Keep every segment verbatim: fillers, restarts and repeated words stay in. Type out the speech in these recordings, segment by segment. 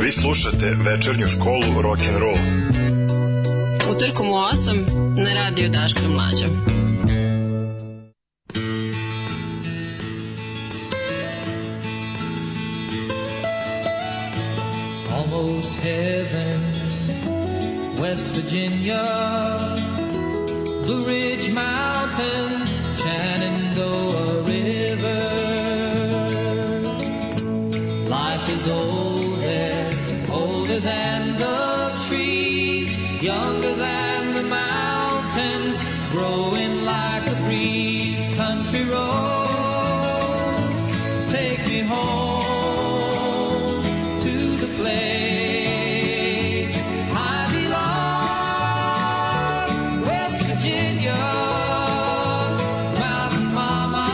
Vi slušate večernju školu rock'n'roll. Utorkom u osam na radiju Daško i Mlađa. Almost heaven, West Virginia, Blue Ridge Mountains, Shenandoah River. Life is old there, older than the trees, younger than the mountains, growing like a breeze. Country roads, take me home to the place I belong, West Virginia. Mountain mama,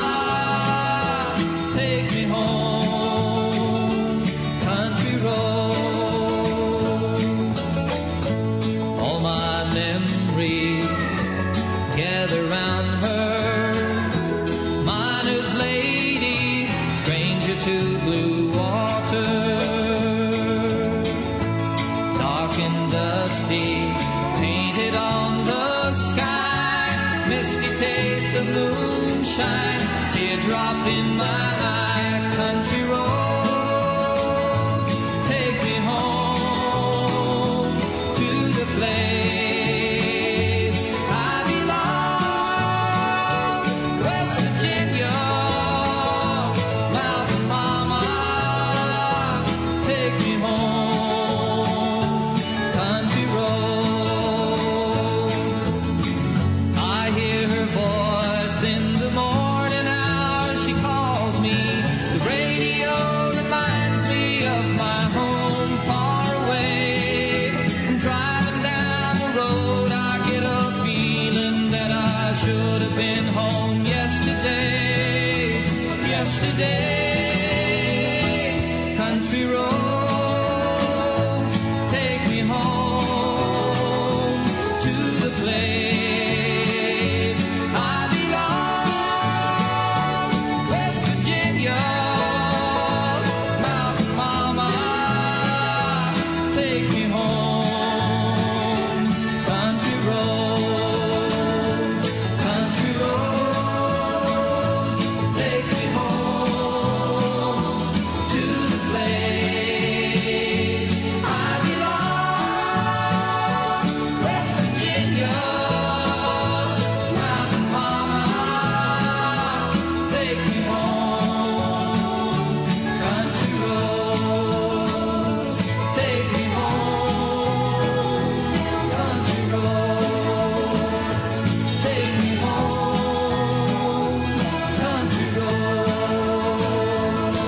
take me home, country roads. All my memories gather round her, miner's lady, stranger to blue water. Dark and dusty, painted on the sky, misty taste of moonshine, teardrop in my eye. Country roads, take me home to the place I belong, West Virginia. Mountain mama, take me home, country roads. I hear her voice in the morning hour, she calls me. The radio reminds me of my home far away. I'm driving down the road, I get a feeling that I should have been home yesterday, yesterday. Country roads, take me home to the place I belong, West Virginia. Mountain mama, take me home, country roads, country roads, take me home to the place I belong, West Virginia. Mountain mama, take me home, country roads, take me home, country roads, take me home, country roads.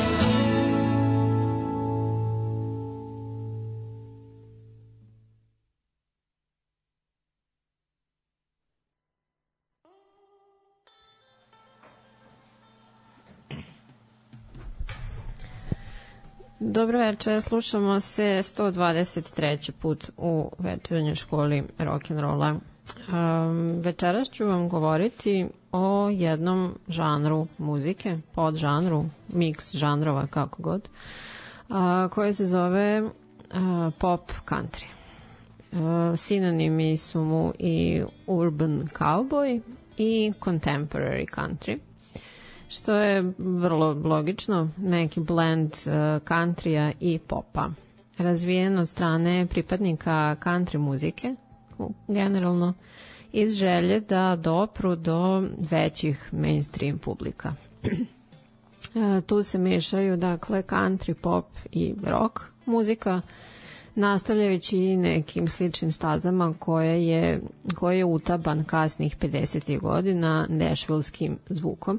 Dobro večer, slušamo se sto dvadeset treći put u večernjoj školi rock'n'rolla. Um, večeras ću vam govoriti o jednom žanru muzike, podžanru, miks žanrova, kako god, a, koji se zove a, pop country. A, sinonimi su mu i urban cowboy i contemporary country, što je vrlo logično, neki blend uh, countrya i popa. Razvijen od strane pripadnika country muzike, generalno, iz želje da dopru do većih mainstream publika. uh, tu se mešaju, dakle, country, pop i rock muzika, nastavljajući nekim sličnim stazama koje je, koje je utaban kasnih pedesetih godina nešvilskim zvukom.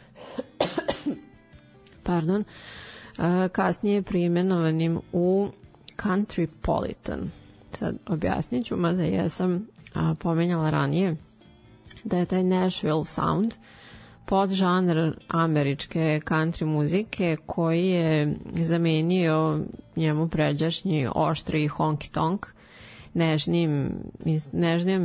Pardon, kasnije preimenovanim u Countrypolitan. Sad objasnit ću, mada ja sam pomenjala ranije da je taj Nashville sound podžanr američke country muzike koji je zamenio njemu pređašnji oštri honky tonk nežnim, nežnijom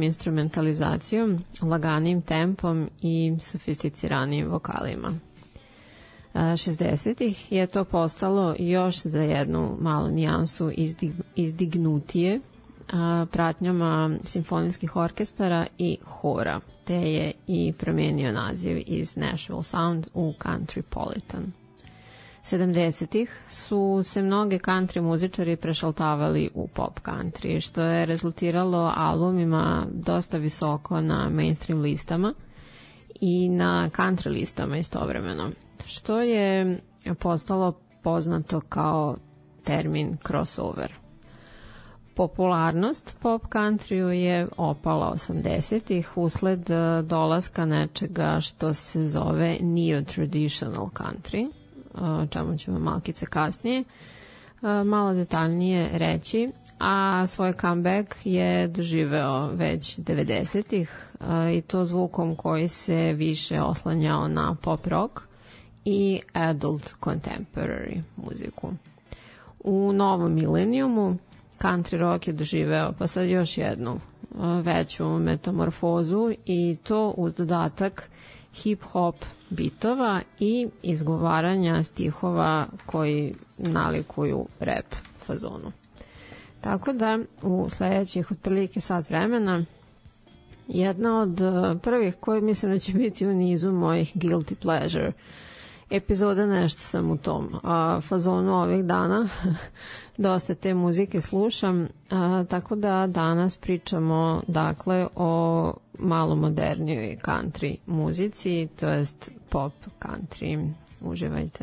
instrumentalizacijom, laganim tempom i sofisticiranijim vokalima. Uh, šezdesetih je to postalo još za jednu malu nijansu izdig, izdignutije pratnjama simfonijskih orkestara i hora, te je i promenio naziv iz Nashville Sound u Countrypolitan. sedamdesetih su se mnoge country muzičari prešaltavali u pop country, što je rezultiralo albumima dosta visoko na mainstream listama i na country listama istovremeno, što je postalo poznato kao termin crossover. Popularnost pop countryu je opala osamdesetih usled dolaska nečega što se zove neo-traditional country, o čemu ćemo malkice kasnije malo detaljnije reći, a svoj comeback je doživeo već devedesetih i to zvukom koji se više oslanjao na pop rock i adult contemporary muziku. U novom milenijumu country rock je doživeo pa sad još jednu veću metamorfozu i to uz dodatak hip-hop bitova i izgovaranja stihova koji nalikuju rap fazonu. Tako da u sledećih otprilike sat vremena jedna od prvih koje mislim da će biti u nizu mojih guilty pleasure epizoda, nešto sam u tom a, fazonu ovih dana. Dosta te muzike slušam, a, tako da danas pričamo dakle o malo modernijoj country muzici, to jest pop country. Uživajte.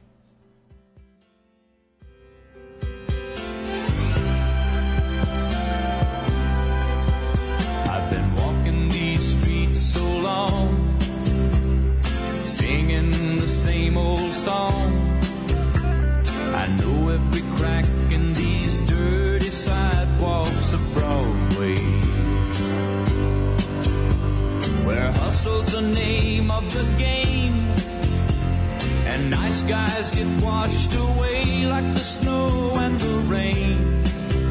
I've been walking these streets so long, singing the same old song. I know every crack in these dirty sidewalks of Broadway, where hustle's the name of the game, and nice guys get washed away like the snow and the rain.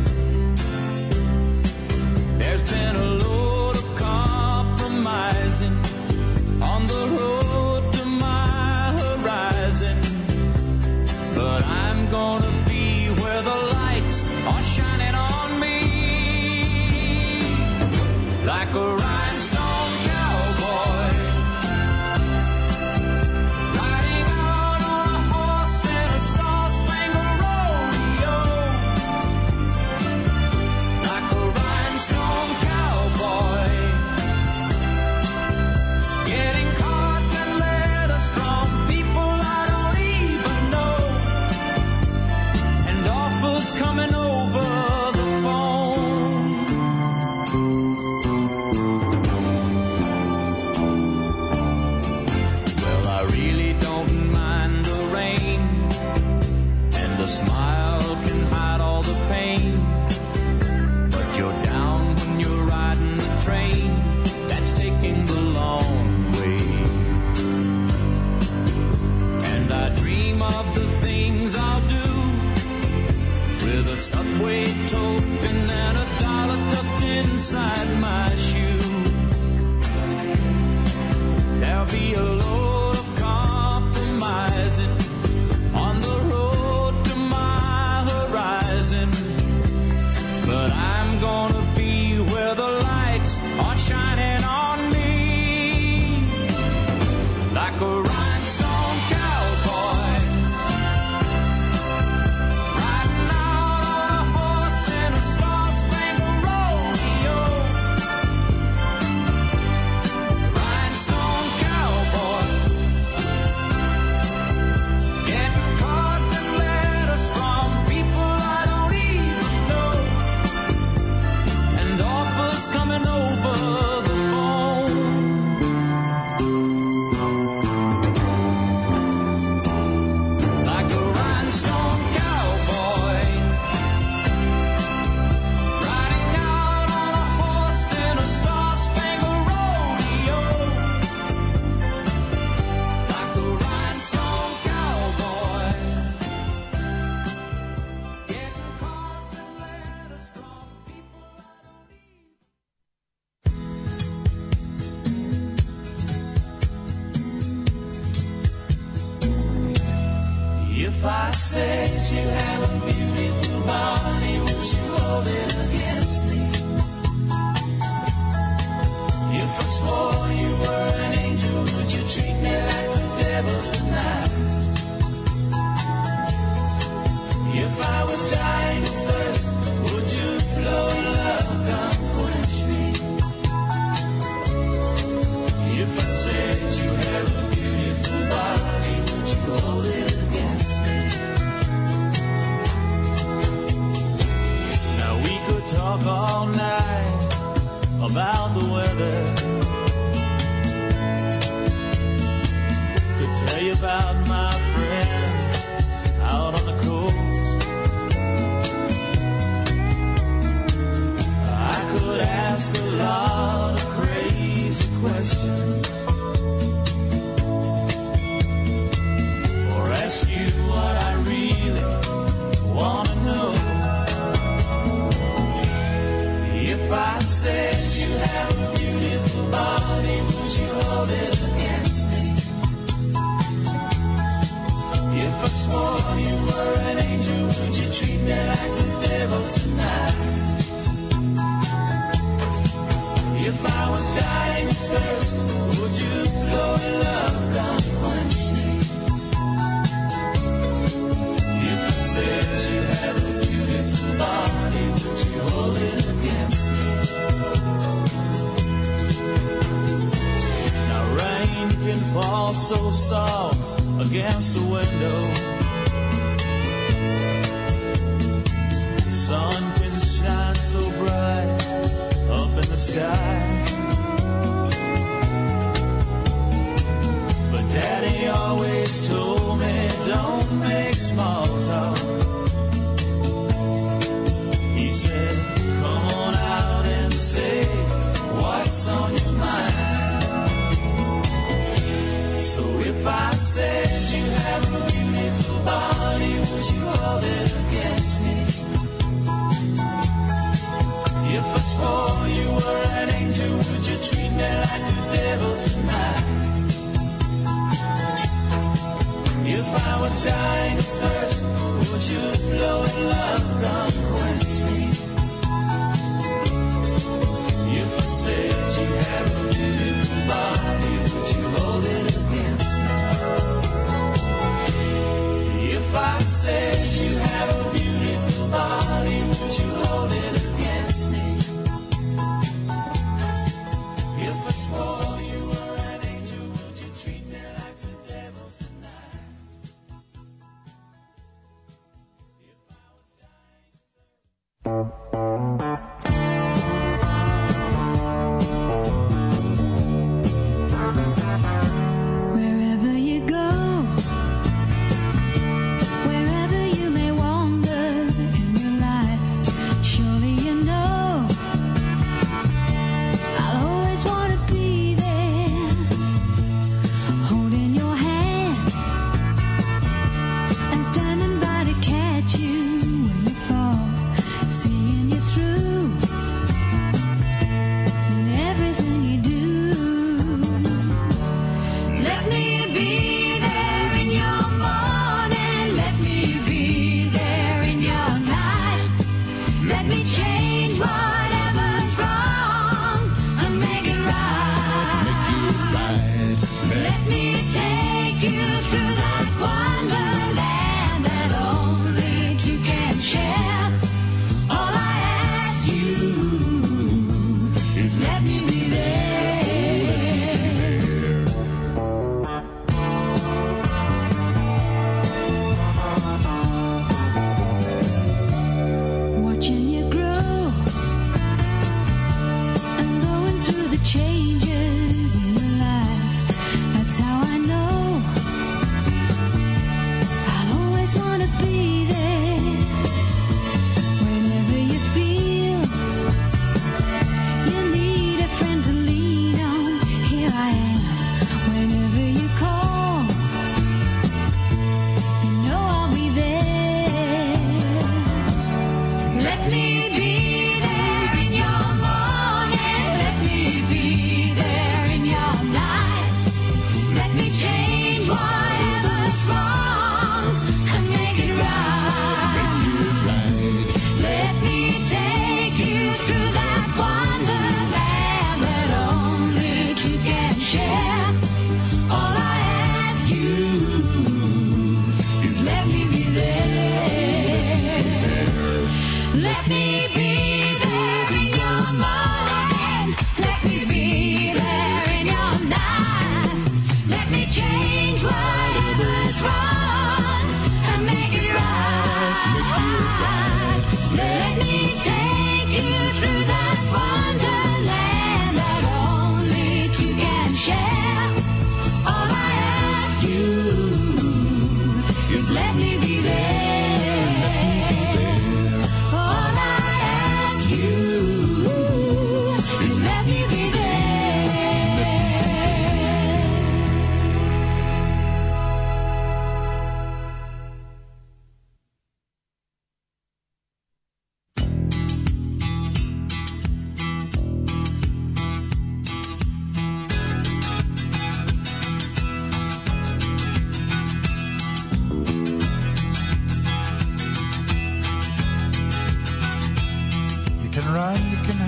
There's been a load of compromising on the road to my horizon, but I'm gonna be where the lights are shining on me, like a rhinestone cowboy riding out on a horse in a star-spangled rodeo, like a rhinestone cowboy getting cards and letters from people I don't even know, and offers coming over If I said you have a beautiful body, would you hold it against me? If I swore you were an angel, would you treat me like the devil tonight? If I was dying of thirst, would you flow in love, come quench me? If I said you have a beautiful body, would you hold it against me? Now we could talk all night about the weather. Could tell you about my friends out on the coast. I could ask a lot of crazy questions, or ask you what I really want to know. If I said you have a beautiful body, would you hold it against me? If I swore you were an angel, would you treat me like the devil tonight? If I was dying of thirst, would you flow in love, come quench me? If I said you have a beautiful body, would you hold it against me? Now rain can fall so soft against the window. The sun can shine so bright up in the sky. But Daddy always told me, don't make small talk. He said, come on out and say what's on your mind. So if I said you have a beautiful body, would you hold it against me? If I swore you were an angel, would you treat me like the devil tonight? If I was dying of thirst, would you flow in love, come quench me? If I said you have a beautiful body, would you hold it against me? If I said you have a beautiful body, would you hold it against me? If I swore you were an angel, would you treat me like the devil tonight? If I was dying Wherever you go, wherever you may wander in your life, surely you know I'll always want to be there, holding your hand and standing by to catch you when you fall, seeing you through in everything you do. Let me be there in your morning, let me be there in your night. Let me change whatever's wrong and make it right. Let me take you through that wonderland that only two can share. All I ask you is let me be there. Watching you grow and going through the changes in your life. That's how I know I'll always want to be there. Whenever you feel you need a friend to lean on, here I am. Whenever you call, you know I'll be there. Let me be there in your morning, let me be there in your night. Let me change whatever's wrong and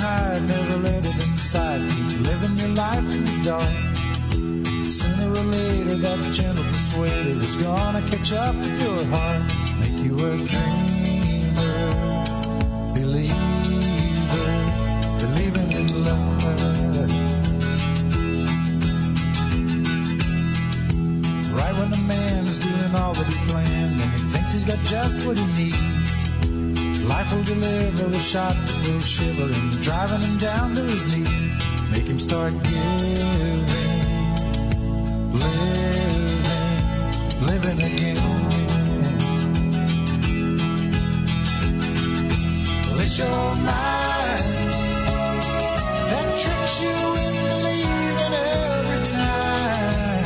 pride, never let it inside. Keep living your life in the dark. Sooner or later that gentle persuader is gonna catch up with your heart. Make you a dreamer, believer, believing in love. Right when a man's doing all that he planned and he thinks he's got just what he needs, life will deliver a shot that will shiver him, driving him down to his knees. Make him start giving, living, living again. Well, it's your mind that tricks you into believing every time.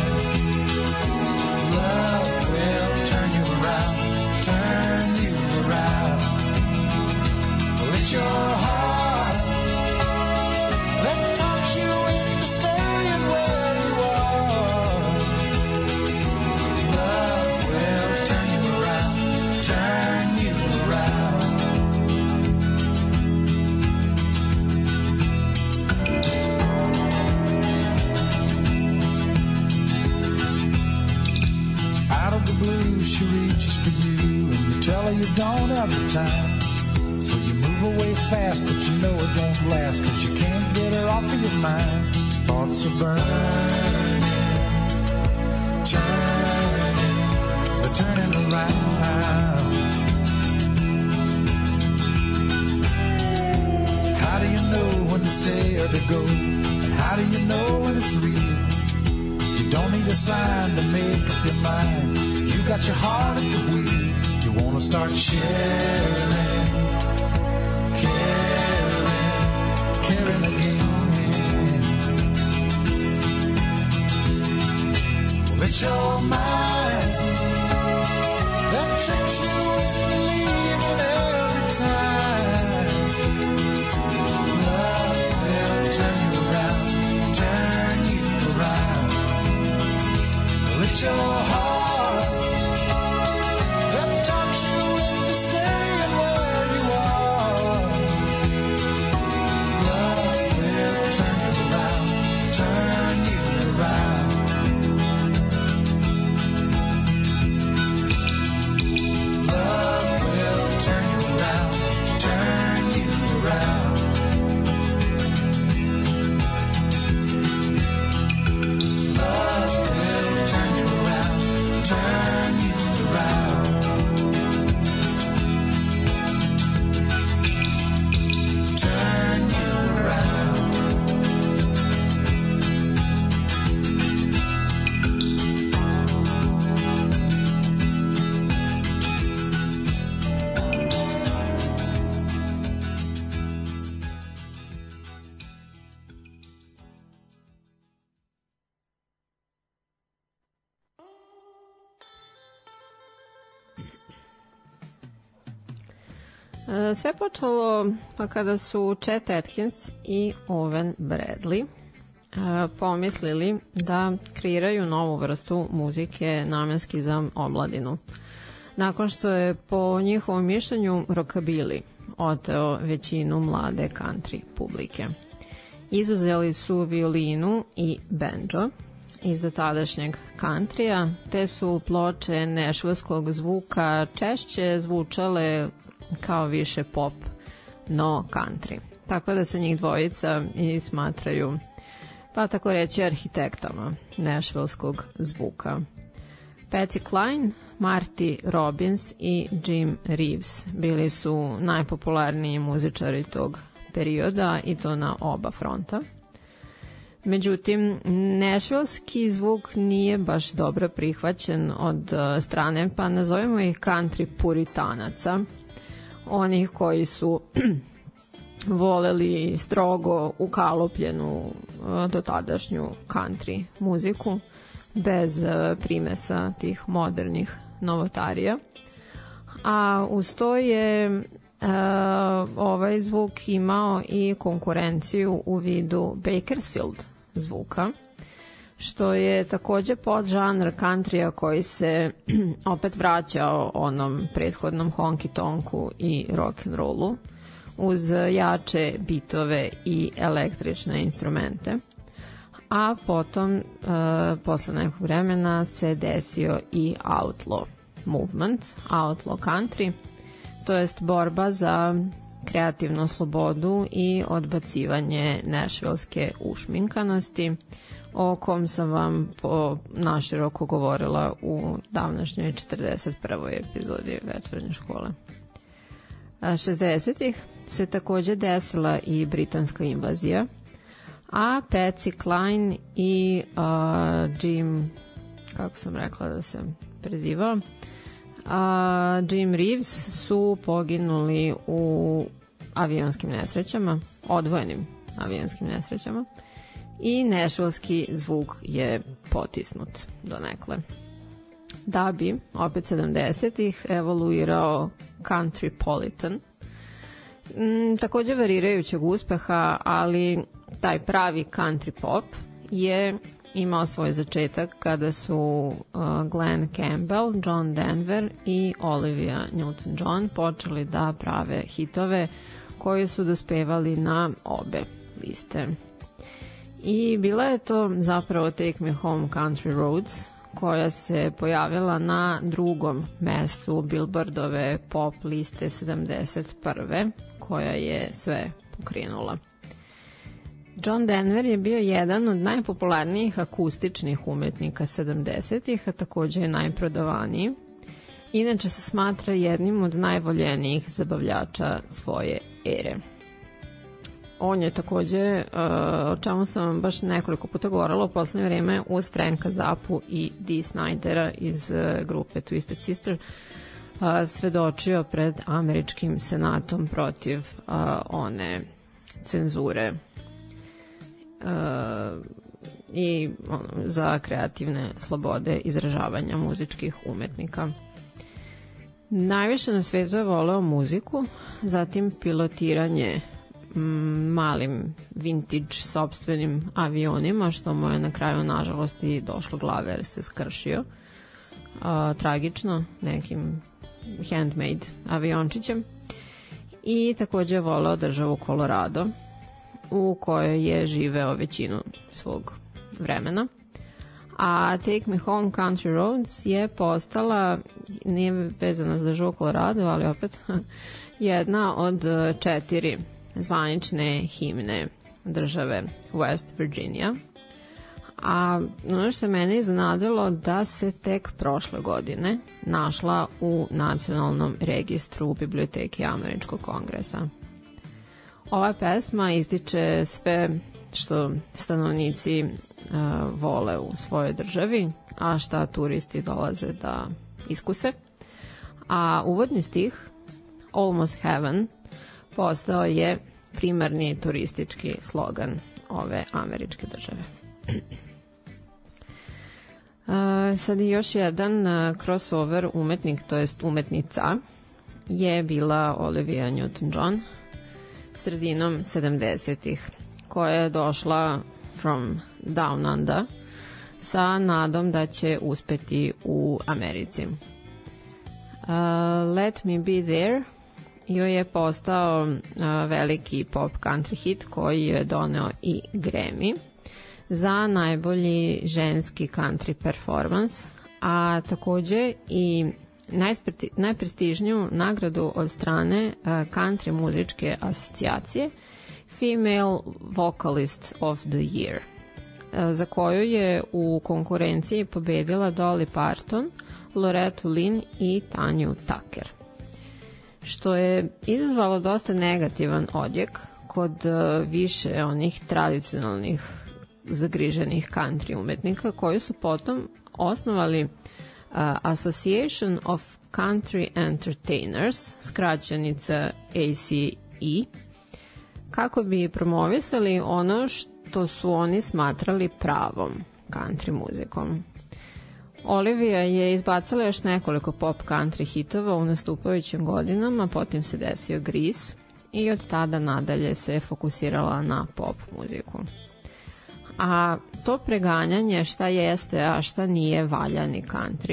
Love will turn you around, turn you around. Well, it's your heart that talks you into staying where you are. Love will turn you around, turn you around. Out of the blue, she reaches for you, and you tell her you don't have the time. So you move away fast, but you know it won't last, 'cause you can't get her off of your mind. Thoughts are burning, turning, they're turning around. How do you know when to stay or to go? And how do you know when it's real? You don't need a sign to make up your mind. You got your heart at the wheel. You wanna start sharing, caring, caring again. Well, it's your mind that tricks you into leaving every time. Love will turn you around, turn you around. Well, it's your heart that talks you into staying where you are. Love will turn you around, turn you around. Love will turn you around, turn you around. Love will turn you around, turn you around. Turn you around. E, Sve počelo pa kada su Chet Atkins i Owen Bradley e, pomislili da kreiraju novu vrstu muzike namenski za omladinu. Nakon što je po njihovom mišljenju rockabilly oteo većinu mlade country publike. Izuzeli su violinu i banjo iz dotadašnjeg countrya, te su ploče nešvilskog zvuka češće zvučale kao više pop, no country. Tako da se njih dvojica i smatraju, pa tako reći, arhitektama nešvilskog zvuka. Patsy Cline, Marty Robbins i Jim Reeves bili su najpopularniji muzičari tog perioda, i to na oba fronta. Međutim, nešvilski zvuk nije baš dobro prihvaćen od strane, pa nazovemo ih country puritanaca, onih koji su voleli strogo ukalopljenu dotadašnju country muziku bez primesa tih modernih novotarija. A uz to je uh, ovaj zvuk imao i konkurenciju u vidu Bakersfield zvuka, što je takođe podžanr countrya koji se opet vraćao onom prethodnom honky tonku i rock and rollu, uz jače bitove i električne instrumente. A potom, uh, posle nekog vremena, se desio i outlaw movement, outlaw country, to jest borba za kreativnu slobodu i odbacivanje nešvilske ušminkanosti, o kom sam vam po naširoko govorila u davnašnjoj četrdeset prvoj epizodi Večernje škole. šezdesetih se takođe desila i britanska invazija, a Patsy Cline i uh, Jim, kako sam rekla da se prezivao, a Jim Reeves su poginuli u avionskim nesrećama, odvojenim avionskim nesrećama, i nešvilski zvuk je potisnut donekle. Da bi, opet sedamdesetih, evoluirao countrypolitan, m, takođe varirajućeg uspeha, ali taj pravi country pop je imao svoj začetak kada su uh, Glen Campbell, John Denver i Olivia Newton-John počeli da prave hitove koji su dospevali na obe liste. I bila je to zapravo Take Me Home Country Roads, koja se pojavila na drugom mestu Billboardove pop liste sedamdeset prve, koja je sve pokrenula. John Denver je bio jedan od najpopularnijih akustičnih umetnika sedamdesetih, a takođe je najprodavaniji. Inače se smatra jednim od najvoljenijih zabavljača svoje ere. On je takođe, o čemu sam baš nekoliko puta govorila u poslednje vreme, uz Franka Zappu i Dee Snydera iz grupe Twisted Sister, svedočio pred američkim senatom protiv one cenzure i za kreativne slobode izražavanja muzičkih umetnika. Najviše na svetu je voleo muziku, zatim pilotiranje malim vintage sopstvenim avionima, što mu je na kraju nažalost i došlo glave jer se skršio a, tragično nekim handmade aviončićem, i takođe je voleo državu Colorado u kojoj je živeo većinu svog vremena. A Take Me Home Country Roads je postala, nije vezana za državu Colorado, ali opet jedna od četiri zvanične himne države West Virginia. A ono što je mene iznenadilo da se tek prošle godine našla u nacionalnom registru biblioteke Američkog kongresa. Ova pesma ističe sve što stanovnici uh, vole u svojoj državi, a šta turisti dolaze da iskuse. A uvodni stih Almost Heaven postao je primarni turistički slogan ove američke države. Uh, sad je još jedan uh, crossover umetnik, to jest umetnica, je bila Olivia Newton-John sredinom sedamdesetih, koja je došla from Down Under sa nadom da će uspeti u Americi. Uh, Let Me Be There joj je postao uh, veliki pop country hit koji je doneo i Grammy za najbolji ženski country performance, a takođe i najprestižniju nagradu od strane uh, country muzičke asocijacije Female Vocalist of the Year, uh, za koju je u konkurenciji pobedila Dolly Parton, Loretta Lynn i Tanju Tucker, što je izazvalo dosta negativan odjek kod uh, više onih tradicionalnih zagriženih country umetnika, koji su potom osnovali uh, Association of Country Entertainers, skraćenica A C E, kako bi promovisali ono što su oni smatrali pravom country muzikom. Olivia je izbacila još nekoliko pop country hitova u nastupajućim godinama, potom se desio Grease i od tada nadalje se fokusirala na pop muziku. A to preganjanje šta jeste, a šta nije valjani country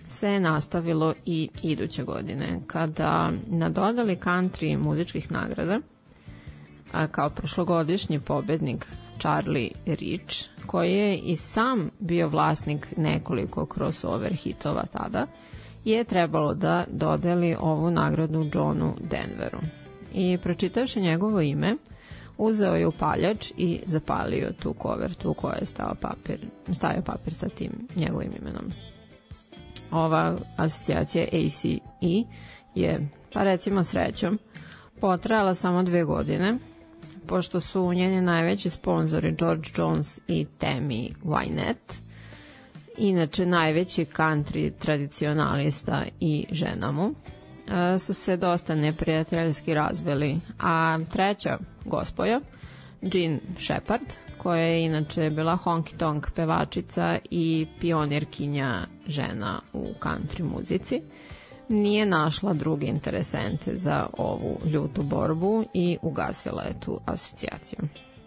se nastavilo i iduće godine, kada na dodali country muzičkih nagrada, a kao prošlogodišnji pobednik Charlie Rich, koji je i sam bio vlasnik nekoliko crossover hitova tada, je trebalo da dodeli ovu nagradu Johnu Denveru. I pročitavši njegovo ime, uzeo je upaljač i zapalio tu kovertu u kojoj je stao papir, stavio papir sa tim njegovim imenom. Ova asocijacija A C E je, pa recimo srećom, potrajala samo dve godine, pošto su njeni najveći sponzori George Jones i Tammy Wynette, inače najveći country tradicionalista i žena mu, su se dosta neprijateljski razveli, a treća gospoja, Jean Shepard, koja je inače bila honky tonk pevačica i pionirkinja žena u country muzici, nije našla druge interesente za ovu ljutu borbu i ugasila je tu asocijaciju.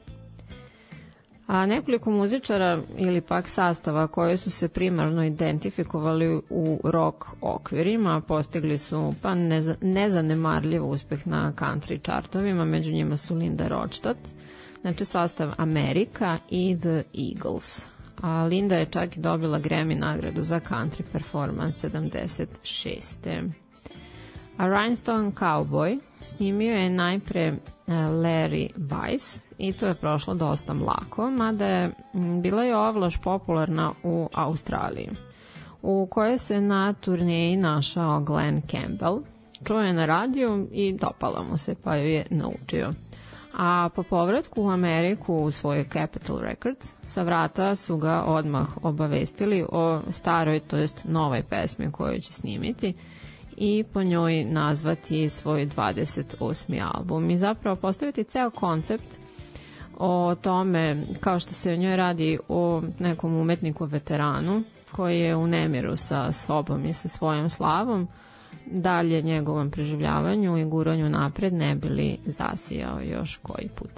A nekoliko muzičara ili pak sastava koji su se primarno identifikovali u rock okvirima postigli su pa neza, nezanemarljiv uspeh na country chartovima, među njima su Linda Ronstadt, znači sastav America i The Eagles. A Linda je čak i dobila Grammy nagradu za country performance sedamdeset šeste. A Rhinestone Cowboy snimio je najpre Larry Weiss i to je prošlo dosta mlako, mada je bila je ovlaš popularna u Australiji, u kojoj se na turneji našao Glenn Campbell, čuo je na radiju i dopala mu se, pa ju je naučio. A po povratku u Ameriku u svoj Capitol Records, sa vrata su ga odmah obavestili o staroj, to jest novoj pesmi koju će snimiti i po njoj nazvati svoj dvadeset osmi album i zapravo postaviti ceo koncept o tome kao što se o njoj radi o nekom umetniku veteranu koji je u nemiru sa sobom i sa svojom slavom, dalje njegovom preživljavanju i guranju napred ne bili zasijao još koji put.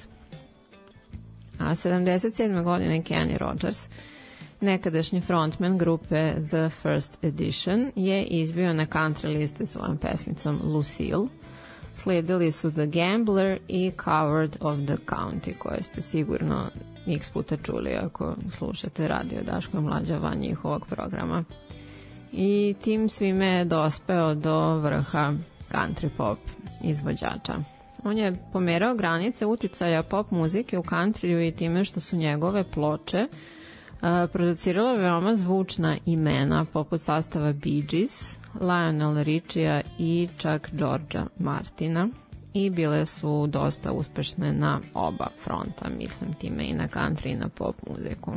A sedamdeset sedme godine Kenny Rogers, nekadašnji frontman grupe The First Edition, je izbio na country liste svojom pesmicom Lucille. Sledili su The Gambler i Coward of the County, koje ste sigurno x puta čuli ako slušate radio Daško i Mlađa van njihovog programa. I tim svime je dospeo do vrha country pop izvođača. On je pomerao granice uticaja pop muzike u countryu i time što su njegove ploče uh, producirala veoma zvučna imena poput sastava Bee Gees, Lionel Richie i čak Georgea Martina i bile su dosta uspešne na oba fronta, mislim time i na country i na pop muziku.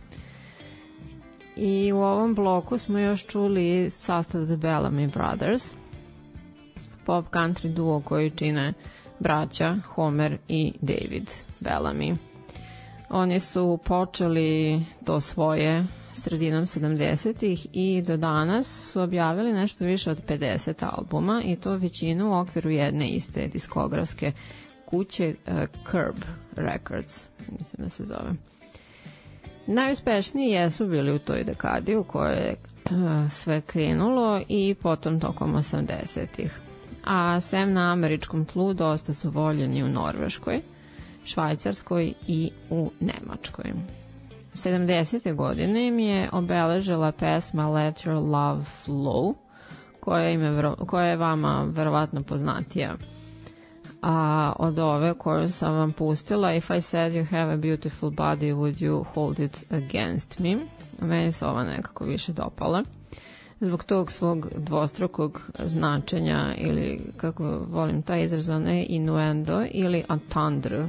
I u ovom bloku smo još čuli sastav The Bellamy Brothers, pop country duo koji čine braća Homer i David Bellamy. Oni su počeli to svoje sredinom sedamdesetih i do danas su objavili nešto više od pedeset albuma i to većinu u okviru jedne iste diskografske kuće uh, Curb Records, mislim da se zove. Najuspešniji jesu bili u toj dekadi u kojoj je uh, sve krenulo i potom tokom osamdesetih. A sem na američkom tlu dosta su voljeni u Norveškoj, Švajcarskoj i u Nemačkoj. sedamdesete godine im je obeležila pesma Let Your Love Flow, koja, im je, koja je vama verovatno poznatija a od ove koju sam vam pustila, If I said you have a beautiful body, would you hold it against me? Meni se ova nekako više dopala zbog tog svog dvostrukog značenja ili kako volim taj izraz, one innuendo ili entendre.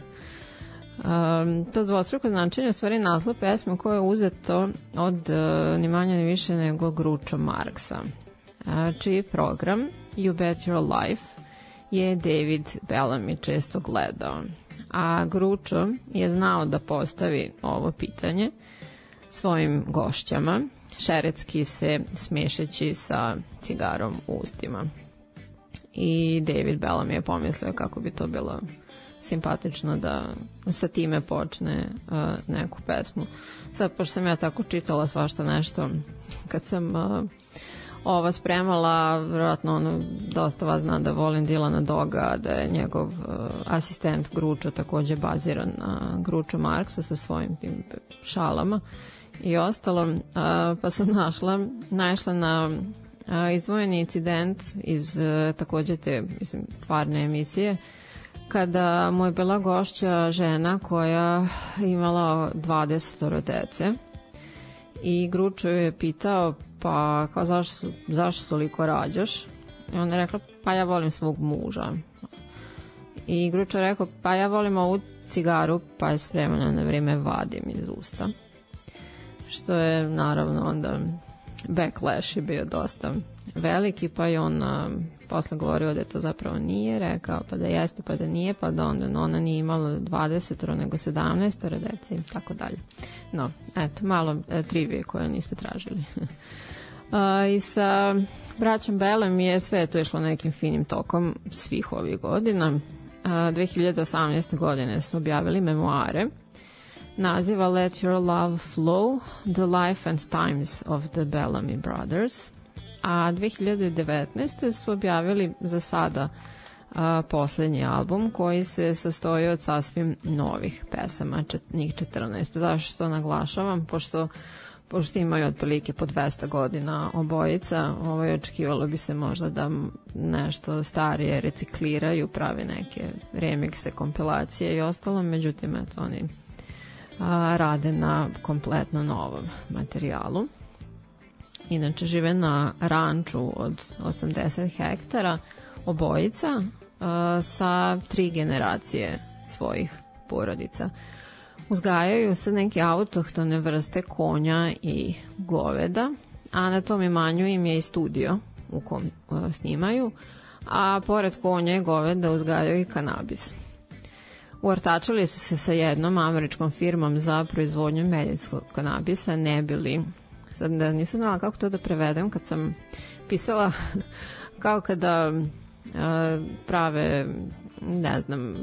Um, to dvostruko značenje je u stvari naslov pesme koje je uzeto od uh, ni manje ni više nego Groucho Marxa, uh, čiji program You Bet Your Life je David Bellamy često gledao. A Groucho je znao da postavi ovo pitanje svojim gošćama, šeretski se smešeći sa cigarom u ustima. I David Bellamy je pomislio kako bi to bilo simpatično da sa time počne uh, neku pesmu. Sad, pošto sam ja tako čitala svašta nešto, kad sam uh, ova spremala, vjerojatno ono, dosta vas zna da volim Dylana Doga, da je njegov uh, asistent Gručo takođe baziran na Gručo Marksu sa svojim tim šalama i ostalo, uh, pa sam našla, naišla na uh, izdvojeni incident iz uh, takođe te, mislim, stvarne emisije, kada mu je bila gošća žena koja imala dvadesetoro dece i Gručo je pitao, pa kao zašto, zašto toliko rađaš? I ona je rekla, pa ja volim svog muža. I Gručo je rekao, pa ja volim ovu cigaru, pa je spremno na vrijeme vadim iz usta. Što je naravno onda backlash je bio dosta veliki, pa je on a, posle govorio da to zapravo nije rekao, pa da jeste, pa da nije, pa da onda ona nije imala dvadesetoro nego sedamnaestoro dece i tako dalje. No, eto, malo e, trivije koje niste tražili. A, I sa braćom Belem je sve to išlo nekim finim tokom svih ovih godina. A, dve hiljade osamnaeste. godine su objavili memoare naziva Let Your Love Flow, The Life and Times of the Bellamy Brothers, a dve hiljade devetnaeste. su objavili za sada a, poslednji album koji se sastoji od sasvim novih pesama, čet, njih četrnaest. Zašto to naglašavam? Pošto pošto imaju otprilike po dvesta godina obojica, ovaj, očekivalo bi se možda da nešto starije recikliraju, prave neke remikse, kompilacije i ostalo, međutim, eto, oni a, rade na kompletno novom materijalu. Inače, žive na ranču od osamdeset hektara, obojica, a, sa tri generacije svojih porodica. Uzgajaju se neke autohtone vrste konja i goveda, a na tom imanju im je i studio u kom a, snimaju, a pored konja i goveda uzgajaju i kanabis. Uortačili su se sa jednom američkom firmom za proizvodnju medicinskog kanabisa, ne bili, sad nisam znala kako to da prevedem kad sam pisala, kao kada a, prave, ne znam,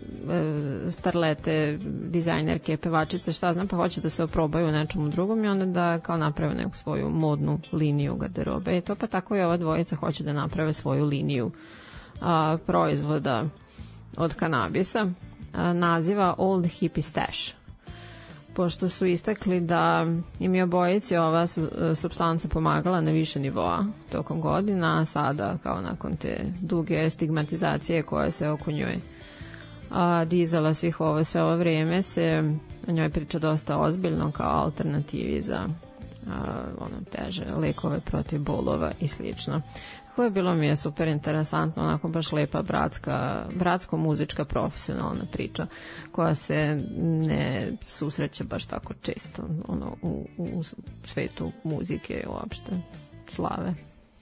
starlete, dizajnerke, pevačice, šta znam, pa hoće da se oprobaju u nečemu drugom i onda da kao naprave neku svoju modnu liniju garderobe. I to pa tako i ova dvojica hoće da naprave svoju liniju a, proizvoda od kanabisa, a, naziva Old Hippie Stash. Pošto su istakli da im je obojici ova su, supstanca pomagala na više nivoa tokom godina, a sada kao nakon te duge stigmatizacije koja se oko njoj a, dizala svih ovo, sve ovo vrijeme se o njoj priča dosta ozbiljno kao alternativi za a, ono teže lekove protiv bolova i slično. Tako je bilo mi je super interesantno, onako baš lepa bratska, bratsko-muzička profesionalna priča koja se ne susreće baš tako često ono, u, u svetu muzike i uopšte slave.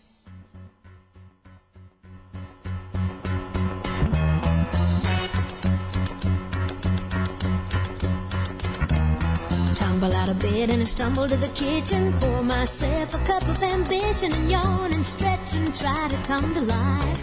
Tumble out of bed and I stumble to the kitchen, pour myself a cup of ambition and yawn and stretch and try to come to life.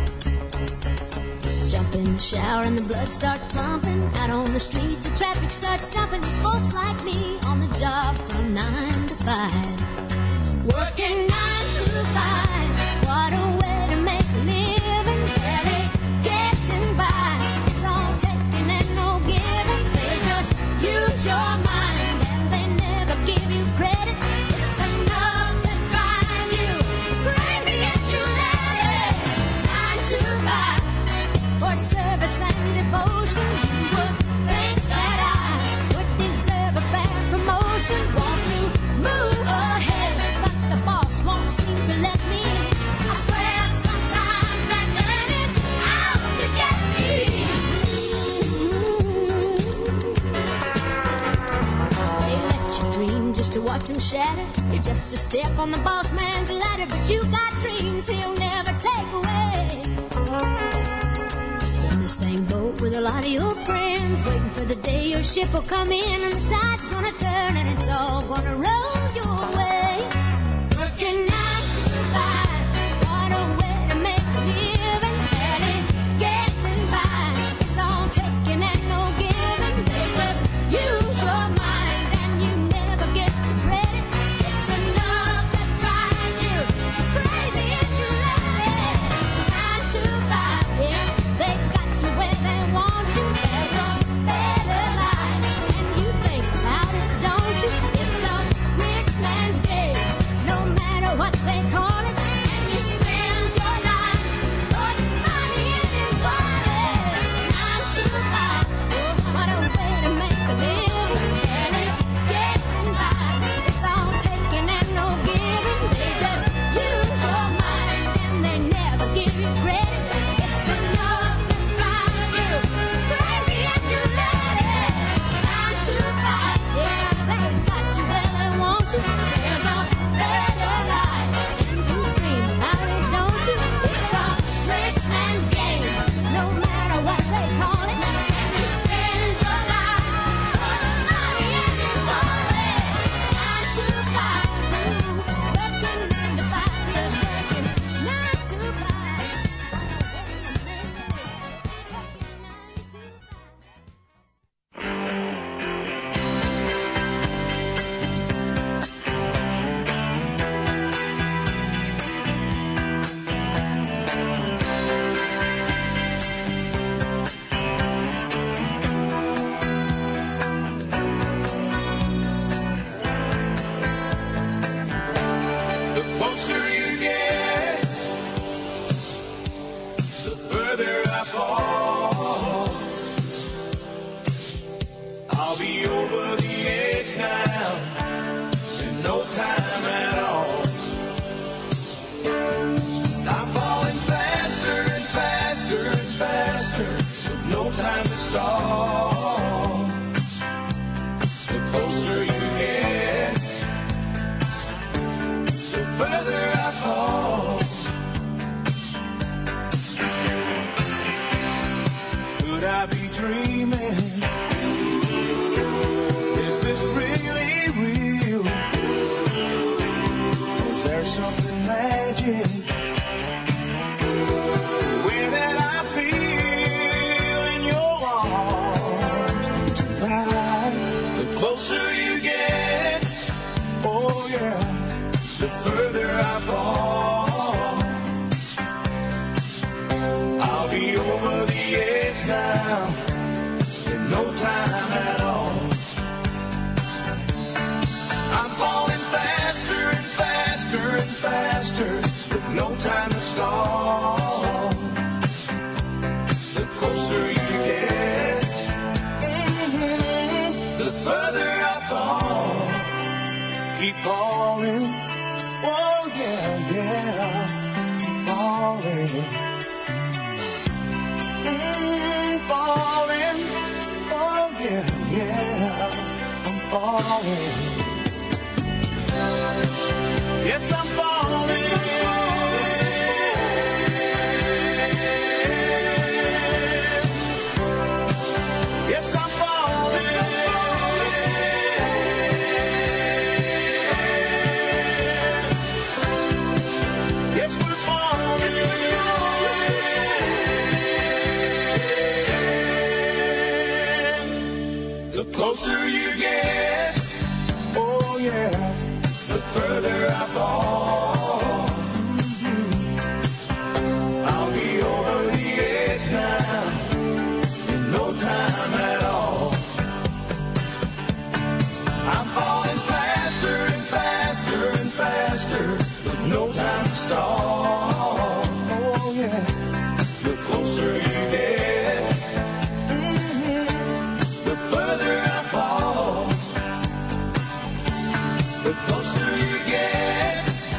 Jump in the shower and the blood starts pumping. Out on the streets the traffic starts jumping. Folks like me on the job from nine to five. Working nine to five. What a way to make a living. Barely getting by. It's all taking and no giving. They just use your mind. Give you credit, it's enough to drive you crazy if you let it. Nine to five for service and devotion. You would think that I would deserve a fair promotion. Want to move ahead, but the boss won't seem to let me. I swear sometimes that man is out to get me. They let you dream just to watch him shatter. You're just a step on the boss man's ladder, but you got dreams he'll never take away. In the same boat with a lot of your friends, waiting for the day your ship will come in and the tide's gonna turn and it's all gonna roll your way. Working nine to five, what a way to make a living. Barely getting by, it's all taking and no giving. They just use your mind and you never get the credit. It's enough to drive you way that I feel in your arms tonight. The closer you get, oh yeah, the further I fall. I'll be over the edge now in no time at all. I'm falling faster and faster and faster with no time to stall. The closer you get, mm-hmm, the further I fall. Keep falling, oh yeah, yeah, keep falling. Mm, falling, oh yeah, yeah, I'm falling. Yes, I'm falling. Yes, I'm falling. Yes, we're falling. The closer you get, oh yeah, the further I fall. Mm-hmm. I'll be over the edge now in no time at all. I'm falling faster and faster and faster with no time to stall. Oh yeah, the closer you get, mm-hmm, the further I fall. The closer you get,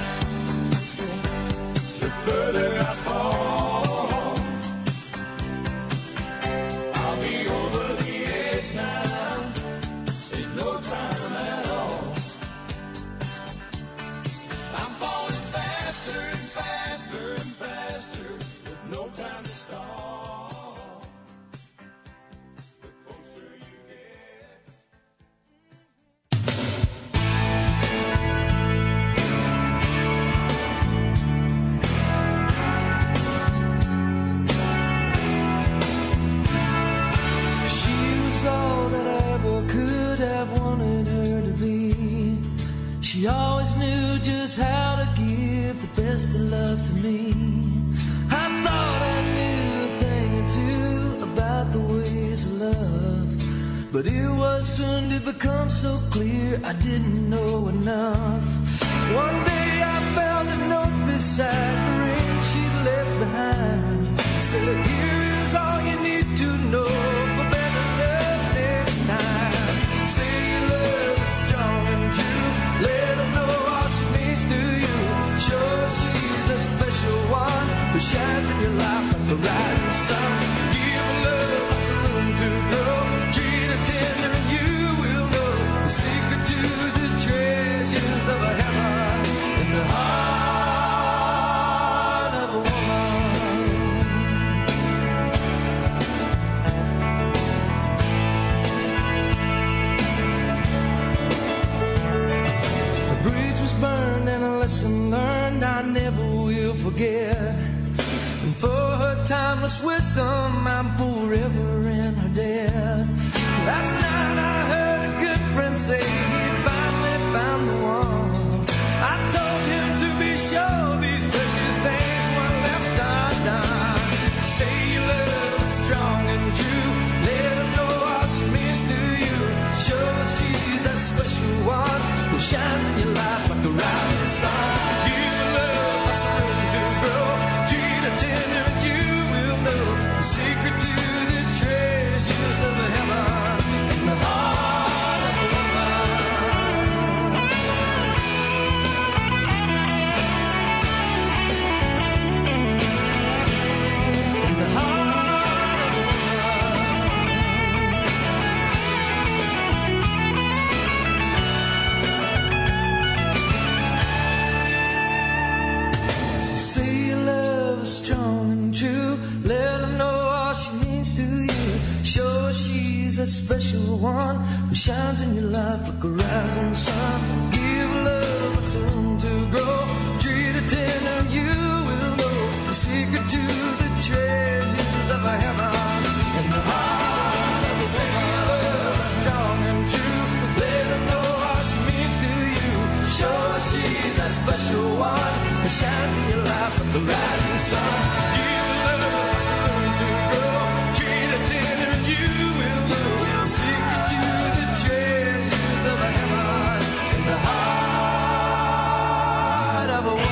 the further I fall. I'll be over the edge now in no time at all. I'm falling faster and faster and faster with no time to stall. The closer you get. She was all that I ever could have wanted her to be. She always knew just how to give the best of love to me. I thought I knew a thing or two about the ways of love, but it was soon to become so clear I didn't know enough. One day I found a note beside the ring she'd left behind. It said, here is all you need to know for better love next time. Say your love is strong and true. Let her know all she means to you. Show her she's a special one who shines in your life like the rising sun. Give her love lots of room to grow. Treat her tender and you will know the secret to the treasures of a heaven in the heart of a woman. The bridge was burned and a lesson learned I never will forget. And for her timeless wisdom, I'm forever in her debt. Last night I heard a good friend say he finally found the one. I told him to be sure these precious things weren't left undone. Say your love is strong and true. Let her know all she means to you. Show her she's that special one who shines in your life like the rising sun. Give her love lots of room to grow. Treat her tender and you will know the secret to the treasures of the heaven in the heart of a woman. In the heart of a woman. Say your love is strong and true. Let her know all she means to you. Show her she's that special one who shines in your life like a rising sun. Give her love lots of room to grow. Treat her tender and you the rising sun. Give love time to grow, treat it tender and you will know. Secret to the treasures of a heaven in the heart of a woman.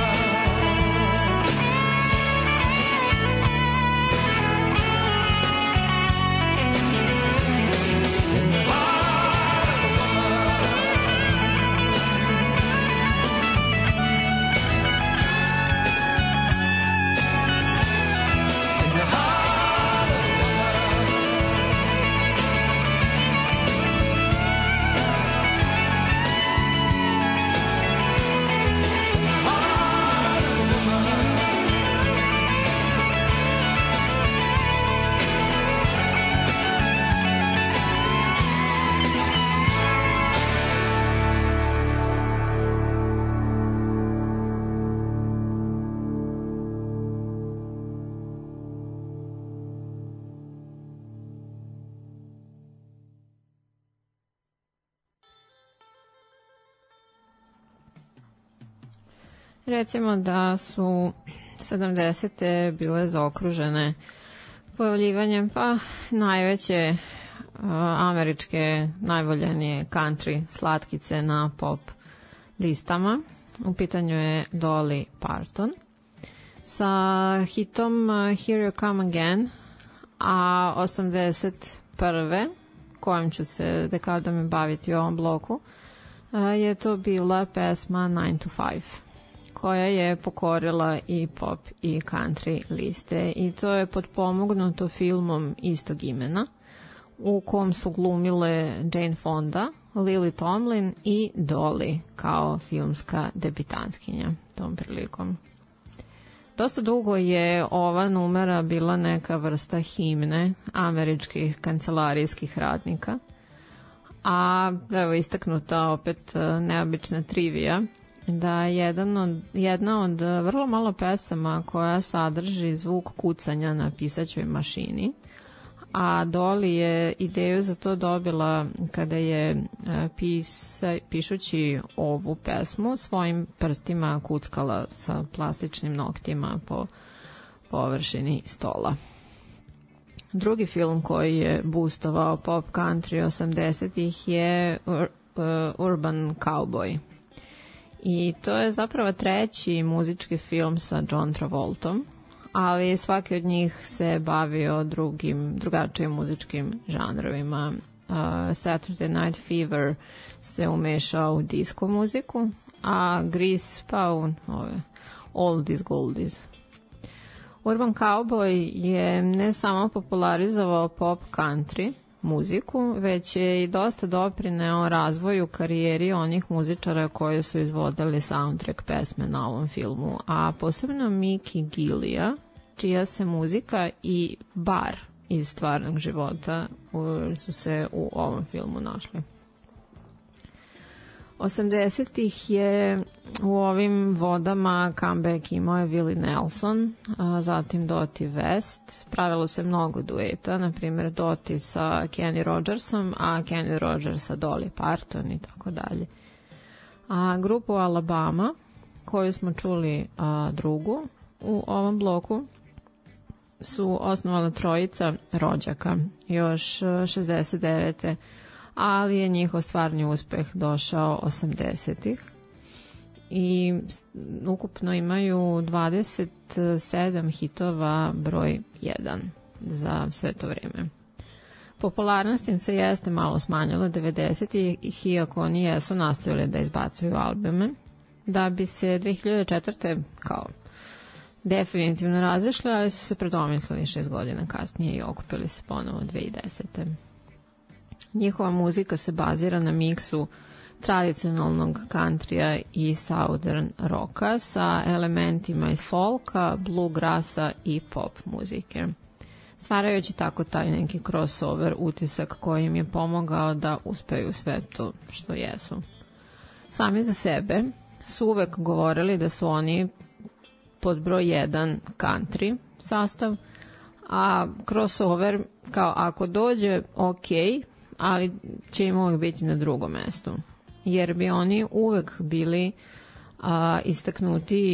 Recimo da su sedamdesete bile zaokružene pojavljivanjem pa najveće uh, američke najvoljenije country slatkice na pop listama. U pitanju je Dolly Parton sa hitom uh, Here You Come Again, a osamdeset prve kojom ću se dekadom baviti u ovom bloku uh, je to bila pesma nine to five, koja je pokorila i pop i country liste, i to je potpomognuto filmom istog imena u kom su glumile Jane Fonda, Lily Tomlin i Dolly kao filmska debitantkinja tom prilikom. Dosta dugo je ova numera bila neka vrsta himne američkih kancelarijskih radnika, a evo istaknuta opet neobična trivija da jedan od, jedna od vrlo malo pesama koja sadrži zvuk kucanja na pisaćoj mašini, a Dolly je ideju za to dobila kada je pisa, pišući ovu pesmu svojim prstima kuckala sa plastičnim noktima po površini stola. Drugi film koji je boostovao pop country osamdesetih je Ur, uh, Urban Cowboy. I to je zapravo treći muzički film sa John Travoltom, ali svaki od njih se bavio drugim, drugačijim muzičkim žanrovima. Uh, Saturday Night Fever se umešao u disco muziku, a Grease pa u ove oldies goldies. Urban Cowboy je ne samo popularizovao pop country muziku, već je i dosta doprineo razvoju karijeri onih muzičara koji su izvodili soundtrack pesme na ovom filmu, a posebno Mickey Gillija, čija se muzika i bar iz stvarnog života su se u ovom filmu našli. osamdesetih je u ovim vodama comeback imao je Willie Nelson, a zatim Dottie West. Pravilo se mnogo dueta, na primjer Dottie sa Kenny Rogersom, a Kenny Rogers sa Dolly Parton i tako dalje. A grupu Alabama, koju smo čuli a, drugu u ovom bloku, su osnovala trojica rođaka još šezdeset devete ali je njihov stvarni uspeh došao osamdesetih i ukupno imaju dvadeset sedam hitova broj jedan za sve to vrijeme. Popularnost im se jeste malo smanjila devedesetih, iako oni jesu nastavili da izbacuju albume, da bi se dve hiljade četvrte kao definitivno razišli, ali su se predomislili šest godina kasnije i okupili se ponovo dve hiljade desete. Njihova muzika se bazira na miksu tradicionalnog countrya i southern rocka sa elementima iz folka, bluegrassa i pop muzike, stvarajući tako taj neki crossover utisak koji im je pomogao da uspeju sve to što jesu. Sami za sebe su uvek govorili da su oni pod broj jedan country sastav, a crossover kao ako dođe ok, ali će im uvek biti na drugom mestu, jer bi oni uvek bili a, istaknuti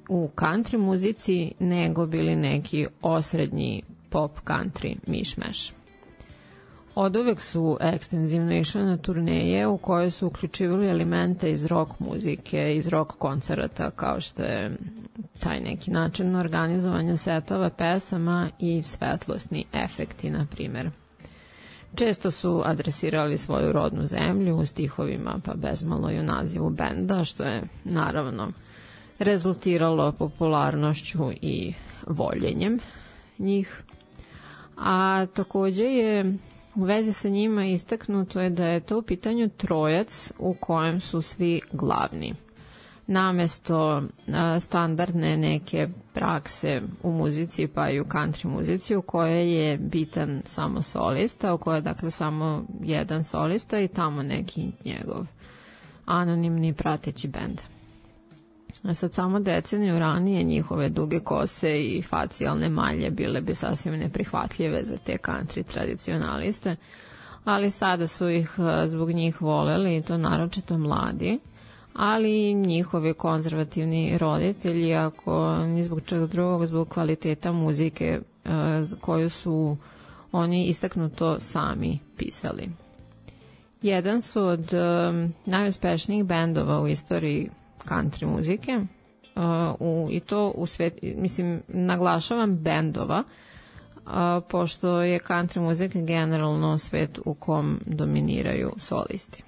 u country muzici, nego bili neki osrednji pop country mišmeš. Od uvek su ekstenzivno išli na turneje u koje su uključivali elemente iz rock muzike, iz rock koncerata, kao što je taj neki način organizovanja setova pesama i svetlosni efekti, na primjer. Često su adresirali svoju rodnu zemlju u stihovima, pa bezmalo i u nazivu benda, što je naravno rezultiralo popularnošću i voljenjem njih. A takođe je u vezi sa njima istaknuto je da je to u pitanju trojac u kojem su svi glavni. Namesto a, standardne neke prakse u muzici, pa i u country muzici, u kojoj je bitan samo solista, u kojoj je dakle samo jedan solista i tamo neki njegov anonimni prateći bend. A sad samo deceniju ranije njihove duge kose i facijalne malje bile bi sasvim neprihvatljive za te country tradicionaliste, ali sada su ih zbog njih voleli, i to naročito mladi, ali i njihovi konzervativni roditelji, ako ni zbog čega drugog, zbog kvaliteta muzike koju su oni istaknuto sami pisali. Jedan su od najuspešnijih bendova u istoriji country muzike, uh, u, i to u svet, mislim, naglašavam bendova, uh, pošto je country muzika generalno svet u kom dominiraju solisti.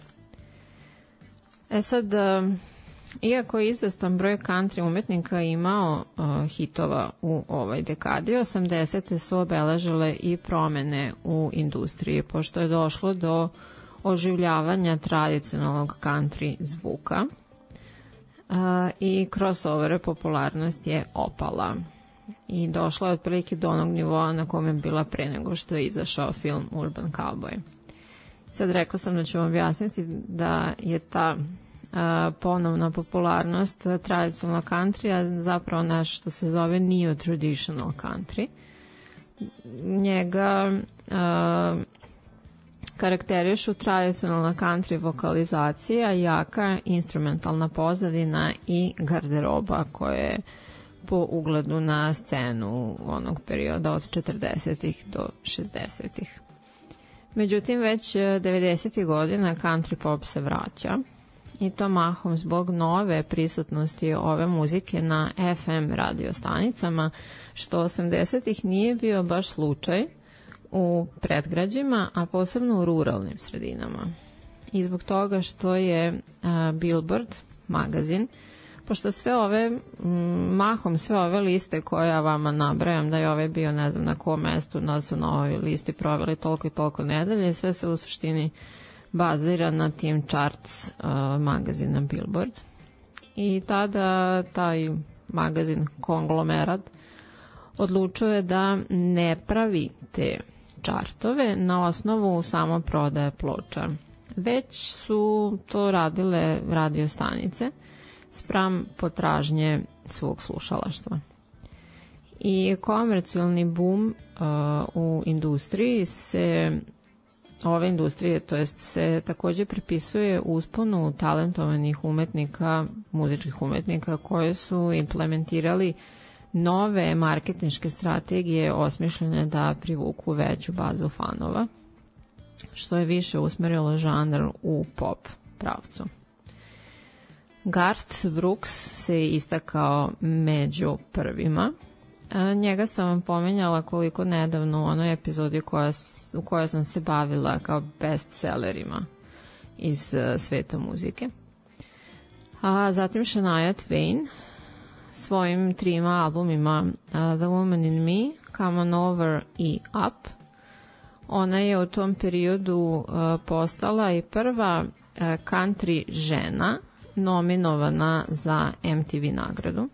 E sad, uh, iako je izvestan broj country umetnika imao uh, hitova u ovoj dekadi, osamdesete su obeležile i promene u industriji, pošto je došlo do oživljavanja tradicionalnog country zvuka, Uh, i crossover popularnost je opala i došla je otprilike do onog nivoa na kome je bila pre nego što je izašao film Urban Cowboy. Sad rekla sam da ću vam objasniti da je ta uh, ponovna popularnost tradicionalnog countrya zapravo nešto što se zove neo-traditional country. Njega uh, karakterišu tradicionalna country vokalizacija, jaka instrumentalna pozadina i garderoba koja je po ugledu na scenu onog perioda od četrdesetih do šezdesetih. Međutim, već devedesetih godina country pop se vraća, i to mahom zbog nove prisutnosti ove muzike na F M radio stanicama, što osamdesetih nije bio baš slučaj u predgrađima, a posebno u ruralnim sredinama. I zbog toga što je a, Billboard magazin, pošto sve ove, m, mahom sve ove liste koje ja vama nabrajam, da je ovaj bio ne znam na kom mestu, da su na ovoj listi proveli toliko i toliko nedelje, sve se u suštini bazira na tim charts a, magazina Billboard. I tada taj magazin konglomerat odlučuje da ne pravi te čartove na osnovu samo prodaje ploča, već su to radile radio stanice spram potražnje svog slušalaštva. I komercijalni boom uh, u industriji se ove industrije, to jest se takođe pripisuje usponu talentovanih umetnika, muzičkih umetnika koji su implementirali nove marketinške strategije osmišljene da privuku veću bazu fanova, što je više usmerilo žanr u pop pravcu. Garth Brooks se istakao među prvima. Njega sam vam pominjala koliko nedavno u onoj epizodi koja, u kojoj sam se bavila kao bestsellerima iz sveta muzike. A zatim Shania Twain svojim trima albumima uh, The Woman in Me, Come On Over i Up. Ona je u tom periodu uh, postala i prva uh, country žena nominovana za M T V nagradu.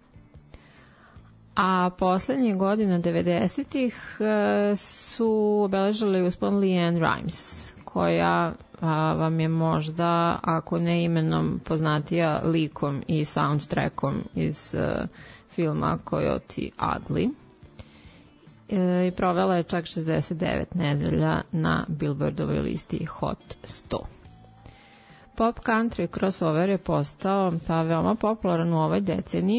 A poslednje godine devedesetih uh, su obeležili uspon LeAnn Rimes, koja a, vam je možda, ako ne imenom, poznatija likom i soundtrackom iz uh, filma Coyote Ugly. E, i provela je čak šezdeset devet nedelja na Billboardovoj listi Hot sto. Pop country crossover je postao pa veoma popularan u ovoj deceniji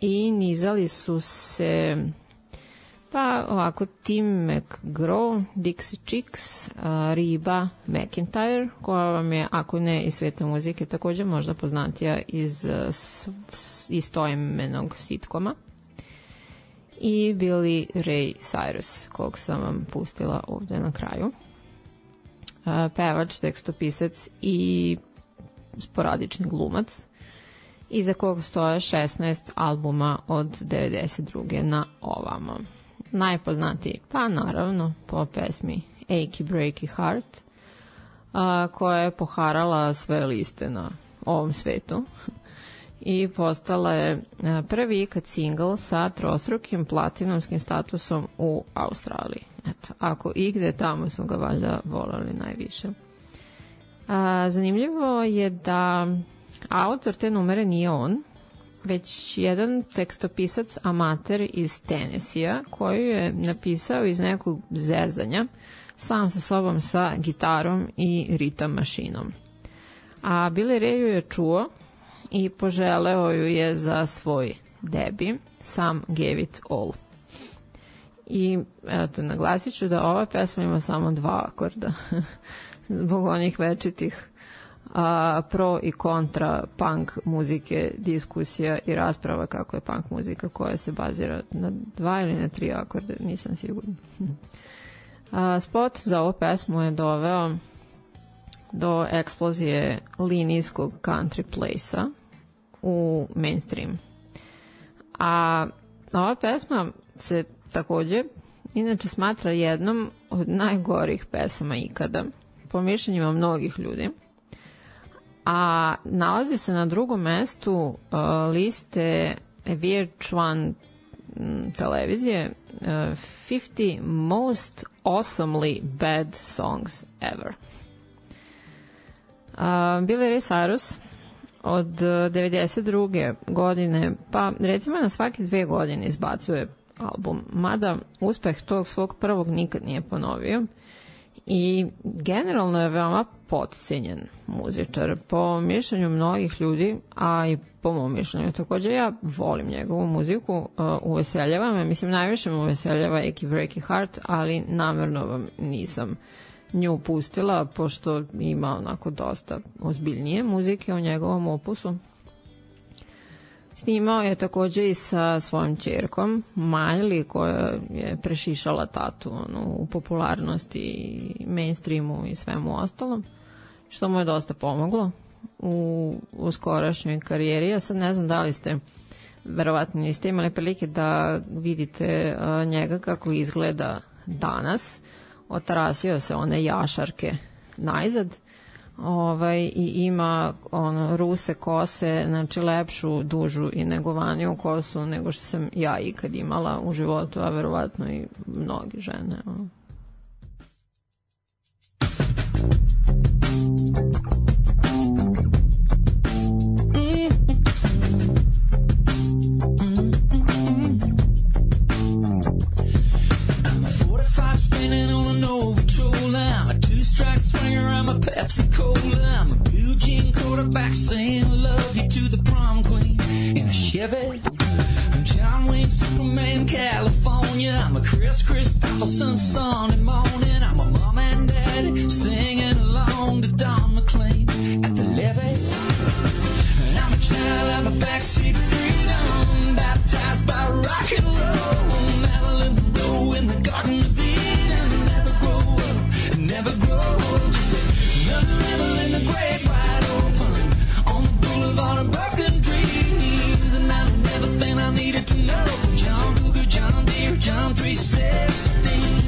i nizali su se pa ovako Tim McGraw, Dixie Chicks, uh, Reba McEntire, koja vam je, ako ne iz sveta muzike, takođe možda poznatija iz uh, s, s, istoimenog sitkoma, i Billy Ray Cyrus, kog sam vam pustila ovde na kraju. Uh, pevač, tekstopisac i sporadični glumac, iza kog stoje šesnaest albuma od devedeset druge na ovamo. Najpoznatiji, pa naravno, po pesmi Achy Breaky Heart, a, koja je poharala sve liste na ovom svetu i postala je prvi ikad single sa trostrukim platinumskim statusom u Australiji. Eto, ako igde, tamo smo ga valjda volali najviše. A, zanimljivo je da autor te numere nije on, već jedan tekstopisac amater iz Tennessee-a, koju je napisao iz nekog zezanja, sam sa sobom sa gitarom i ritam mašinom. A Billy Ray ju je čuo i poželeo ju je za svoj debi, sam Gave It All. I eto, naglasit ću da ova pesma ima samo dva akorda, zbog onih večitih a, pro i kontra punk muzike, diskusija i rasprava kako je punk muzika koja se bazira na dva ili na tri akorde, nisam sigurna. A, spot za ovu pesmu je doveo do eksplozije linijskog country place-a u mainstream. A ova pesma se takođe inače smatra jednom od najgorih pesama ikada, po mišljenjima mnogih ljudi, a nalazi se na drugom mestu uh, liste V H jedan televizije uh, fifty most awesomely bad songs ever. Uh, Billy Ray Cyrus od devedeset druge godine, pa recimo na svake dve godine izbacuje album, mada uspeh tog svog prvog nikad nije ponovio i generalno je veoma potcenjen muzičar po mišljenju mnogih ljudi, a i po mom mišljenju. Takođe ja volim njegovu muziku, uh, uveseljava me, mislim najviše me uveseljava Achy Breaky Heart, ali namerno vam nisam nju pustila, pošto ima onako dosta ozbiljnije muzike u njegovom opusu. Snimao je takođe i sa svojom ćerkom Miley, koja je prešišala tatu ono, u popularnosti i mainstreamu i svemu ostalom, što mu je dosta pomoglo u, u skorašnjoj karijeri. Ja sad ne znam da li ste, verovatno niste imali prilike da vidite a, njega kako izgleda danas. Otarasio se one jašarke najzad, ovaj, i ima ono, ruse kose, znači lepšu, dužu i negovaniju kosu nego što sam ja ikad imala u životu, a verovatno i mnogi žene. Ono. Swinger, I'm a Pepsi Cola, I'm a blue jean quarterback saying I love you to the prom queen in a Chevy. I'm John Wayne, Superman, California. I'm a Chris Christopherson Sunday morning. I'm a mom and daddy singing along to Don McLean at the levee. And I'm a child of a backseat freedom, baptized by rock and roll. Madeline Monroe in the Garden of Eden. Never grow up, never grow up. Great wide open on the boulevard of broken dreams, and I knew everything I needed to know. John Cougar, John Deere, John three sixteen.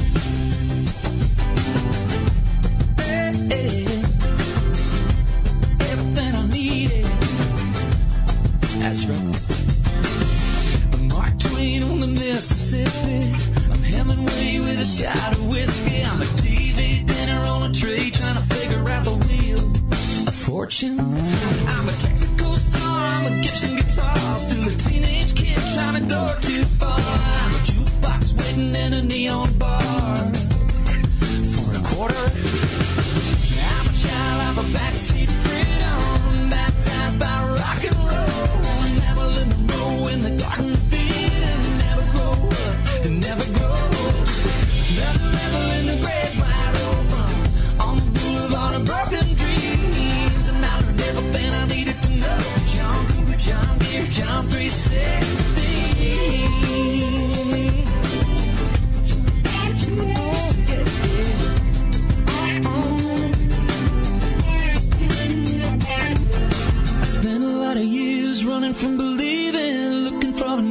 Hey, hey, everything I needed. That's right. I'm Mark Twain on the Mississippi. I'm Hemingway with a shot of whiskey. I'm a T V dinner on a tray trying to figure out the fortune. I'm a Texaco star, I'm a Gibson guitar, still a teenage kid trying to go too far. I'm a jukebox waiting in a neon bar for a quarter. I'm a child of a backseat freedom, baptized by rock and roll. Marilyn Monroe in the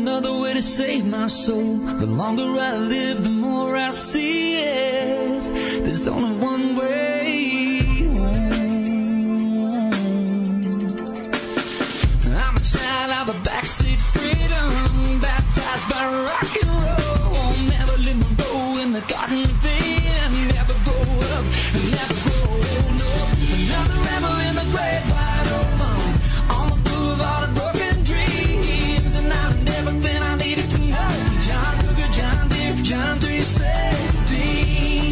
another way to save my soul. The longer I live, the more I see it. There's only one way home. I'm a child of the backseat freedom, baptized by rock and roll. Marilyn Monroe in the Garden of Eden. Never grow up, never grow old. No, another rebel in the great wide open, on the boulevard of broken dreams, and I learned everything I needed to know. John Cougar, John Deere, John three sixteen.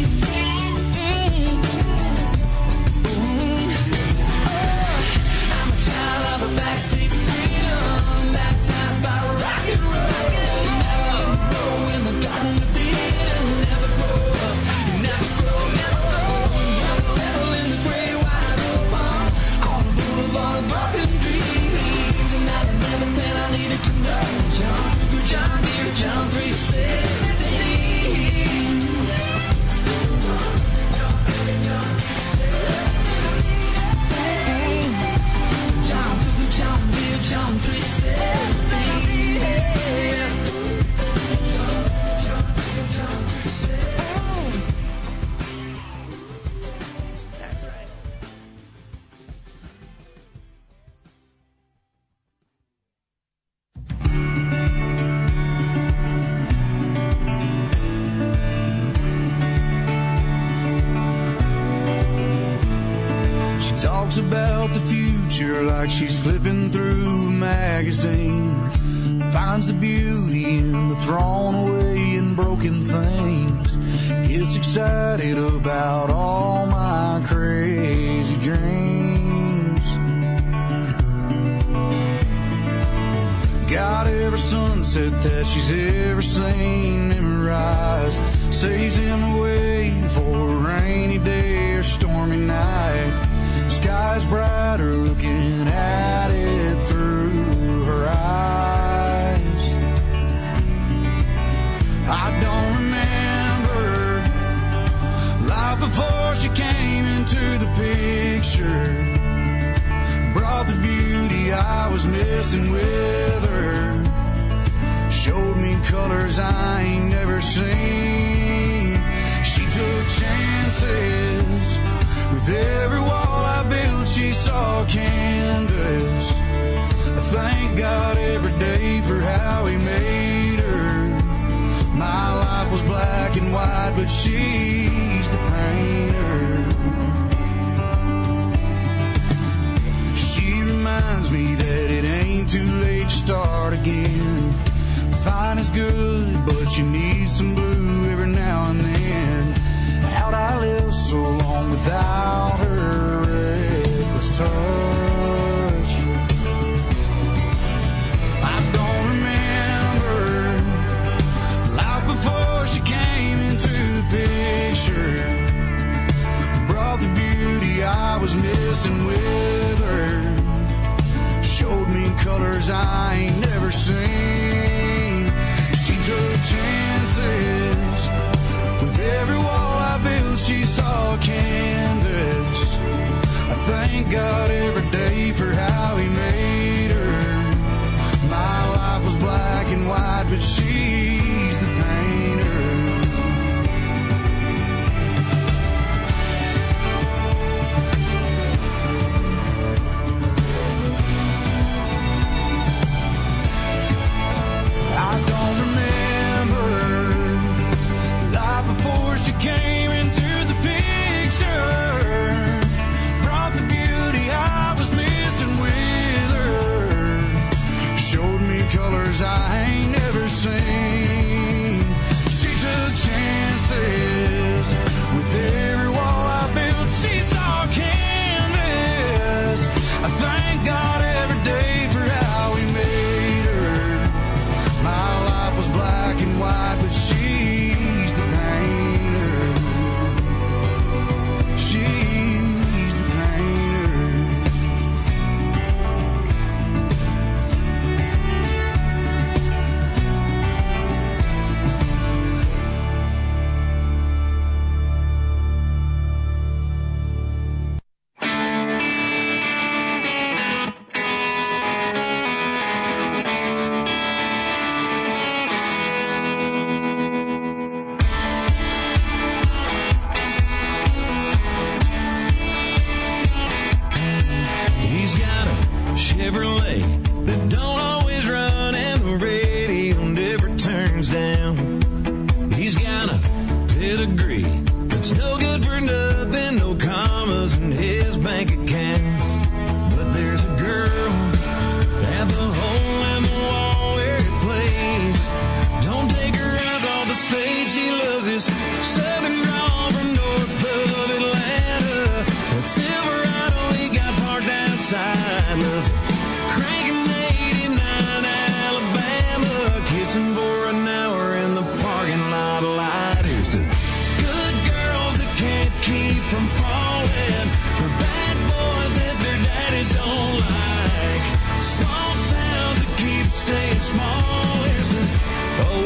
I'm a child of a backseat freedom, baptized by rock and roll. Never grow in the Garden of Eden. Never grow up, never grow, never grow. Never level in the great wide open, on the boulevard of broken dreams, and I learned everything I needed to know. John Cougar, John Deere, John three sixteen. John Cougar, John Deere, John three sixteen. That's right. She talks about the future like she's flipping through a magazine. Finds the beauty in the thrown away and broken things. Gets excited about all my crazy dreams. Got every sunset that she's ever seen memorized. Saves him away for a rainy day or stormy night. Sky's brighter looking at it through her eyes. I don't remember life before she came into the picture. Brought the beauty I was missing with her. Showed me colors I ain't never seen. She took chances. With every wall I built, she saw canvas. I thank God every day for how He made her. My life was black and white, but she's the painter. She reminds me that it ain't too late to start again. Fine is good, but you need some blue every now and then. How'd I live so long without her reckless touch? I don't remember life before she came into the picture. Brought the beauty I was missing with her. Showed me colors I ain't never seen. She took chances. With every wall I built, she saw canvas. I thank God every day for how He made her. My life was black and white, but she's the painter.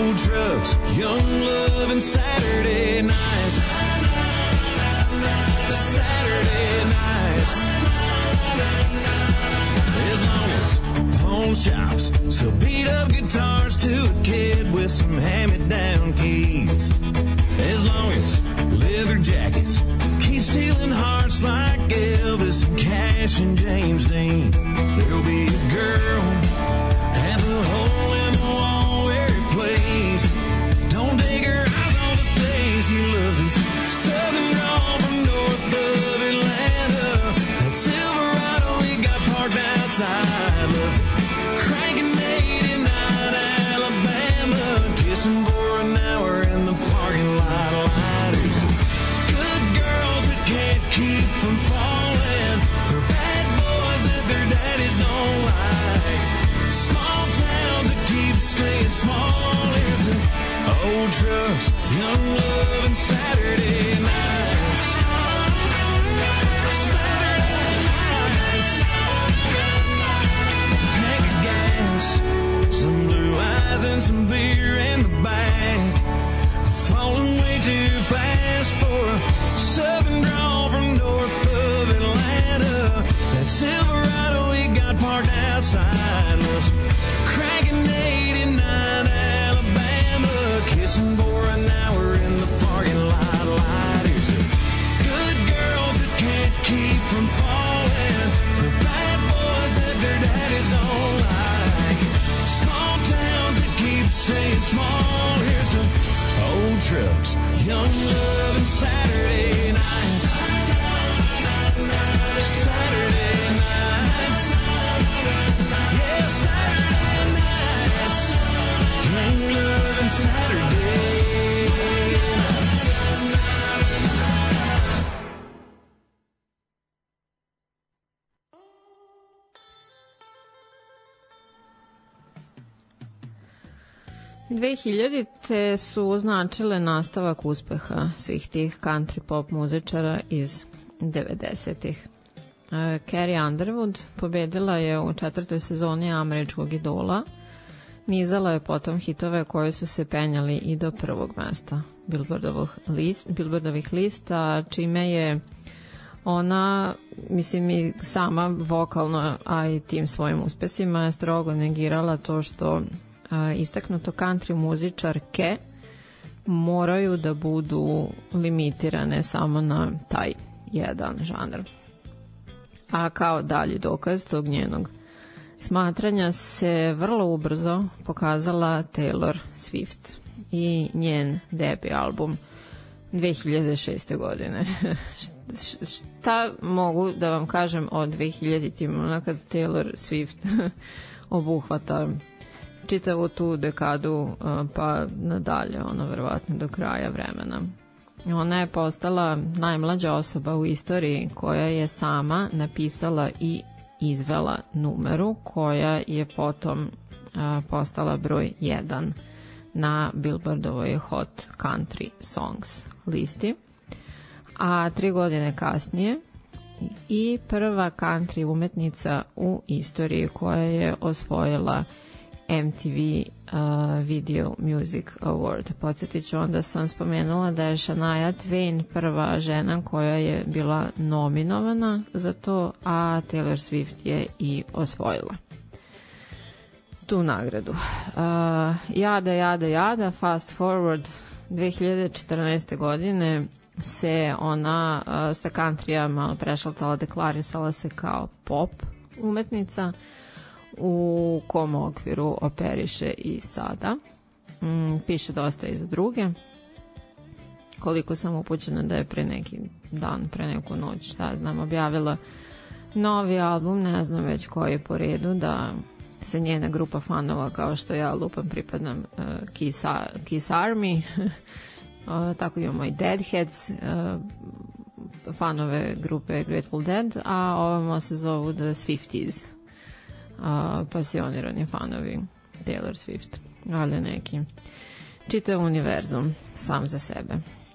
Old trucks, young love, and Saturday nights. Saturday nights. As long as pawn shops sell beat up guitars to a kid with some hand-me-down keys. As long as leather jackets keep stealing hearts like Elvis and Cash and James Dean, there'll be a girl at the hole in the wall where he plays. Don't take her eyes on the stage. He loves his southern drawl from north of Atlanta. That Silverado he got parked outside. Loves it cranking eighty-nine Alabama, kissing for an hour in the parking lot. Lighters, good girls that can't keep from falling for bad boys that their daddies don't like. Small towns that keep staying small. Here's the old trucks, young love, and Saturday nights. Saturday nights. Tank of gas, some blue eyes and some beer in the back. Falling way too fast for a southern drawl from north of Atlanta. That Silverado he got parked outside was cranking eighty-nine Alabama, kissing for an hour in the parking lot. Lighters, good girls that can't keep from falling for bad boys that their daddies don't like. Small towns that keep staying small. Here's the old trucks, young love, and Saturday nights. Saturday nights. Yeah, Saturday nights. Young love and Saturday nights. dvehiljadite su označile nastavak uspeha svih tih country pop muzičara iz devedesetih. Carrie Underwood pobedila je u četvrtoj sezoni Američkog idola. Nizala je potom hitove koji su se penjali i do prvog mesta Billboardovih, list, Billboardovih lista, čime je ona, mislim i sama vokalno, a i tim svojim uspesima je strogo negirala to što a, istaknuto country muzičarke moraju da budu limitirane samo na taj jedan žanr. A kao dalji dokaz tog njenog smatranja se vrlo ubrzo pokazala Taylor Swift i njen debi album dve hiljade šeste. godine. Šta mogu da vam kažem o dvehiljaditim, kad Taylor Swift obuhvata čitavu tu dekadu pa nadalje, ono verovatno do kraja vremena. Ona je postala najmlađa osoba u istoriji koja je sama napisala i izvela numeru koja je potom a, postala broj jedan na Billboardovoj Hot Country Songs listi. A tri godine kasnije i prva country umetnica u istoriji koja je osvojila M T V uh, Video Music Award. Podsjetit ću, onda sam spomenula da je Shania Twain prva žena koja je bila nominovana za to, a Taylor Swift je i osvojila tu nagradu. Uh, jada, jada, jada, fast forward, dve hiljade četrnaeste. godine se ona uh, sa countrya malo prešaltala, deklarisala se kao pop umetnica, u kom okviru operiše i sada. Mm, piše dosta i za druge. Koliko sam upućena da je pre neki dan, pre neku noć, šta znam, objavila novi album, ne znam već koji je po redu, da se njena grupa fanova, kao što ja lupam pripadam uh, Kiss, Kiss Army, uh, tako imamo i Deadheads, uh, fanove grupe Grateful Dead, a ovamo se zovu The Swifties, uh, pasionirani fanovi Taylor Swift, ali neki čitav univerzum sam za sebe.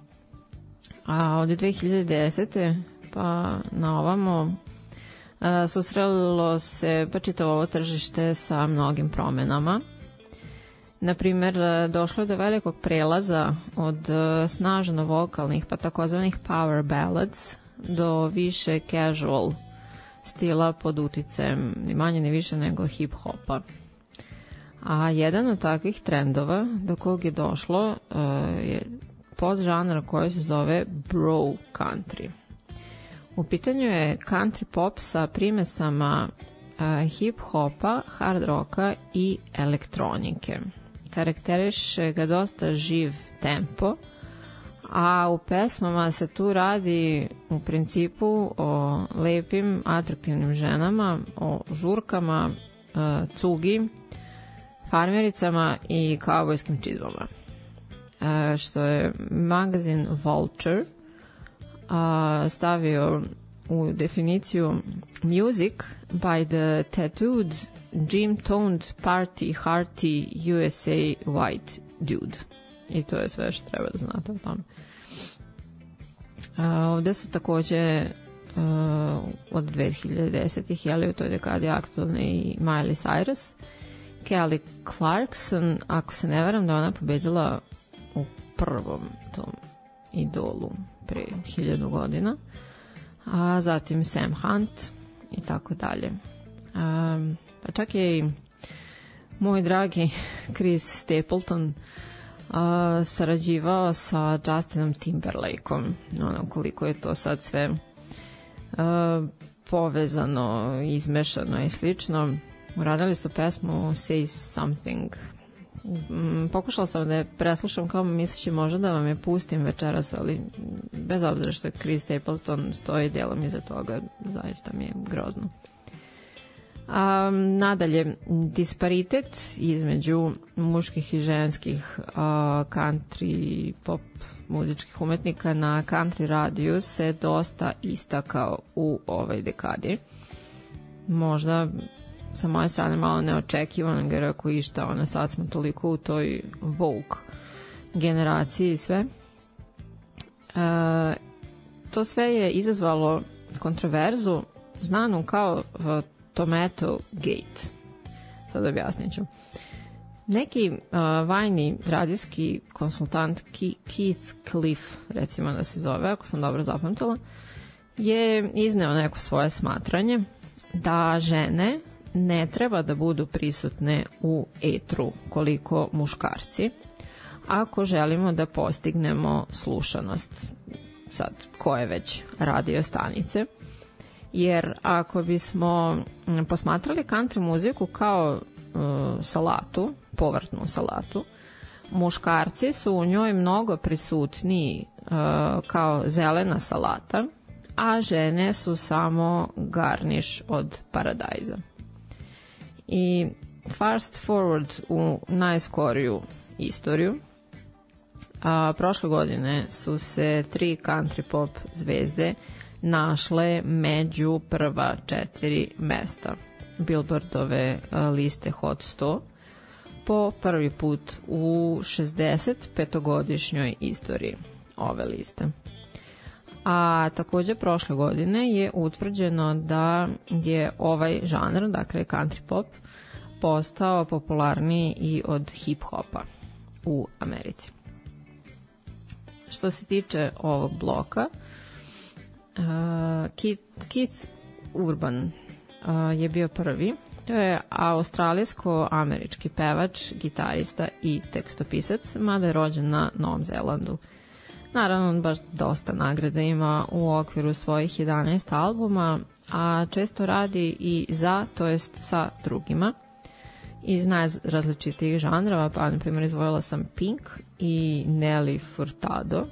A od dve hiljade desete pa na ovamo a, susrelo se pa čitavo ovo tržište sa mnogim promenama. Naprimer, došlo je do velikog prelaza od e, snažno vokalnih pa takozvanih power ballads do više casual stila pod uticajem ni manje ni više nego hip-hopa. A jedan od takvih trendova do kog je došlo uh, je podžanr koji se zove bro country. U pitanju je country pop sa primesama uh, hip-hopa, hard rocka i elektronike. Karakteriše ga dosta živ tempo, a u pesmama se tu radi u principu o lepim, atraktivnim ženama, o žurkama, uh, cugi, farmericama i kaubojskim čizmama. Uh, što je magazin Vulture uh, stavio u definiciju music by the tattooed, gym-toned, party, hearty U S A white dude. I to je sve što treba da znate o tome. Uh, ovde su takođe uh, od dve hiljade desetih jeli u toj dekadi aktualne i Miley Cyrus, Kelly Clarkson, ako se ne varam da ona pobedila u prvom tom Idolu pre hiljadu godina, a zatim Sam Hunt i tako dalje. Um, pa čak je i moj dragi Chris Stapleton uh, sarađivao sa Justinom Timberlakeom, ono koliko je to sad sve uh, povezano, izmešano i slično. Uradili su pesmu Say Something. Mm, pokušala sam da je preslušam kao misleći možda da vam je pustim večeras, ali bez obzira što je Chris Stapleton stoji delom iza toga, zaista mi je grozno. Um, nadalje, disparitet između muških i ženskih uh, country pop muzičkih umetnika na country radiju se dosta istakao u ovoj dekadi. Možda sa moje strane malo neočekivano, jer ako išta, ona sad smo toliko u toj Vogue generaciji i sve. E, to sve je izazvalo kontroverzu znanu kao uh, Tomato Gate. Sad objasnit ću. Neki uh, vajni radijski konsultant Keith Cliff, recimo da se zove, ako sam dobro zapamtila, je izneo neko svoje smatranje da žene ne treba da budu prisutne u etru koliko muškarci, ako želimo da postignemo slušanost, sad koje već radio stanice. Jer ako bismo posmatrali country muziku kao uh, salatu, povrtnu salatu, muškarci su u njoj mnogo prisutniji uh, kao zelena salata, a žene su samo garniš od paradajza. I fast forward u najskoriju istoriju, a, prošle godine su se tri country pop zvezde našle među prva četiri mesta Billboardove a, liste Hot sto po prvi put u šezdeset petogodišnjoj istoriji ove liste. A takođe prošle godine je utvrđeno da je ovaj žanr, dakle country pop, postao popularniji i od hip-hopa u Americi. Što se tiče ovog bloka, uh, Keith, Keith Urban uh, je bio prvi. To je australijsko-američki pevač, gitarista i tekstopisac, mada je rođen na Novom Zelandu. Naravno, on baš dosta nagrada ima u okviru svojih jedanaest albuma, a često radi i za, to jest sa drugima, iz najrazličitijih žanrova, pa na primjer izvojila sam Pink i Nelly Furtado.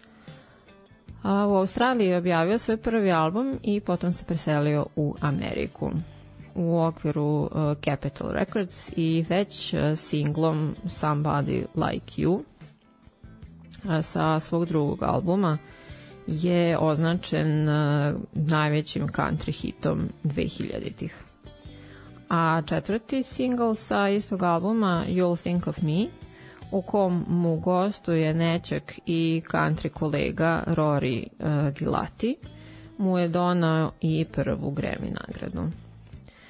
A u Australiji je objavio svoj prvi album i potom se preselio u Ameriku u okviru uh, Capitol Records i već uh, singlom Somebody Like You uh, sa svog drugog albuma je označen uh, najvećim country hitom dvehiljaditih. A četvrti single sa istog albuma You'll Think of Me, u kom mu gostuje nečak i country kolega Rory uh, Gilati, mu je donao i prvu Grammy nagradu.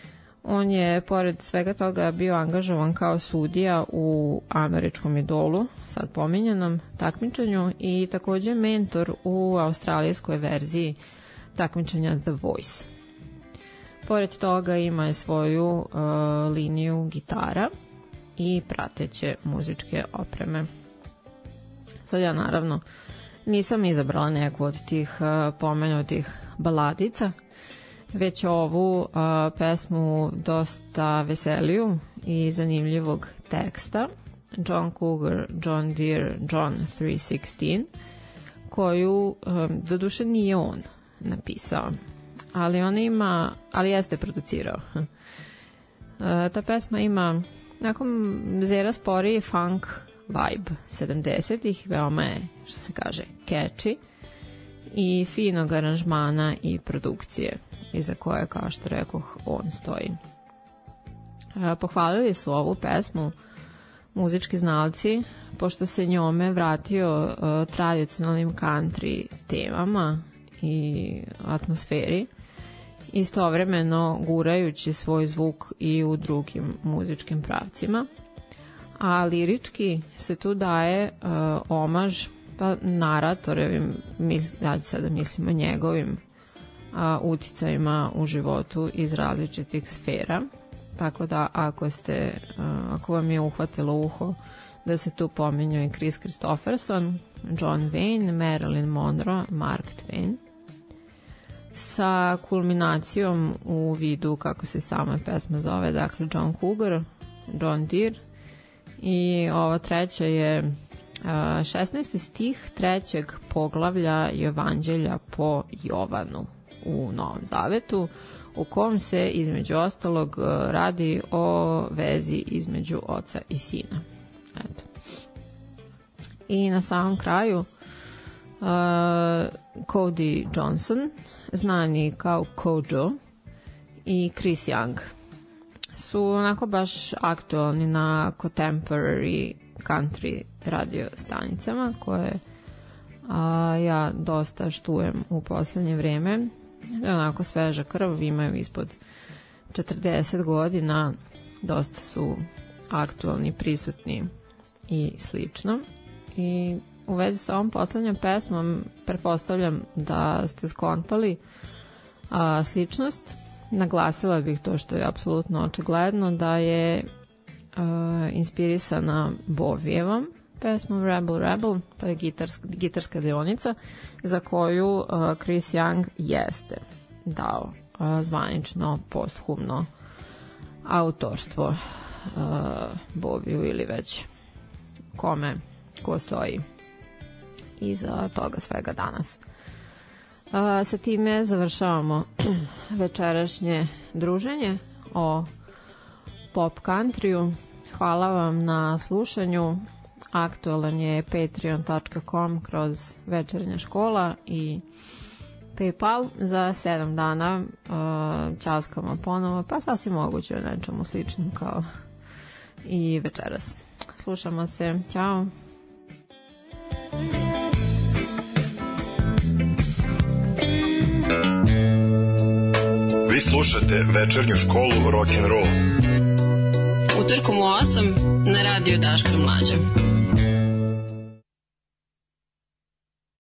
On je, pored svega toga, bio angažovan kao sudija u američkom Idolu, sad pominjanom takmičenju, i takođe mentor u australijskoj verziji takmičenja The Voice. Pored toga ima je svoju uh, liniju gitara i prateće muzičke opreme. Sad ja naravno nisam izabrala neku od tih uh, pomenutih baladica, već ovu uh, pesmu dosta veseliju i zanimljivog teksta, John Cougar, John Deere, John tri šesnaest, koju um, doduše nije on napisao, ali on ima, ali jeste producirao. uh, ta pesma ima nekom zera sporiji funk vibe sedamdesetih, veoma je, što se kaže, catchy i finog aranžmana i produkcije iza koje, kao što rekoh, on stoji. Pohvalili su ovu pesmu muzički znalci, pošto se njome vratio uh, tradicionalnim country temama i atmosferi, istovremeno gurajući svoj zvuk i u drugim muzičkim pravcima. A lirički se tu daje uh, omaž pa naratorevim, ja sada mislim o njegovim a, uticajima u životu iz različitih sfera, tako da ako ste a, ako vam je uhvatilo uho da se tu pominju i Kris Kristofferson, John Wayne, Marilyn Monroe, Mark Twain, sa kulminacijom u vidu, kako se sama pesma zove, dakle John Cougar, John Deere, i ova treća je šesnaesti stih trećeg poglavlja Evanđelja po Jovanu u Novom Zavetu, u kom se između ostalog radi o vezi između oca i sina. Eto. I na samom kraju uh, Cody Johnson, znani kao Kojo, i Chris Young su onako baš aktualni na contemporary country radio stanicama koje a, ja dosta štujem u poslednje vreme. Onako sveža krv, imaju ispod četrdeset godina, dosta su aktualni, prisutni i slično. I u vezi sa ovom poslednjom pesmom pretpostavljam da ste skontali a, sličnost. Naglasila bih to što je apsolutno očigledno, da je uh, inspirisana Bovijevom pesmom Rebel Rebel, to je gitarska, gitarska deonica za koju uh, Chris Young jeste dao uh, zvanično posthumno autorstvo uh, Boviju ili već kome ko stoji iza toga svega danas. Uh, sa time završavamo večerašnje druženje o pop countryu. Hvala vam na slušanju. Aktualan je patreon dot com kroz Večernja škola i PayPal. Za sedam dana uh, ćaskamo ponovo, pa sasvim moguće o nečemu sličnom kao i večeras. Slušamo se. Ćao. Vi slušate Večernju školu rock'n'roll. Utorkom u osam na radiju Daško i Mlađa.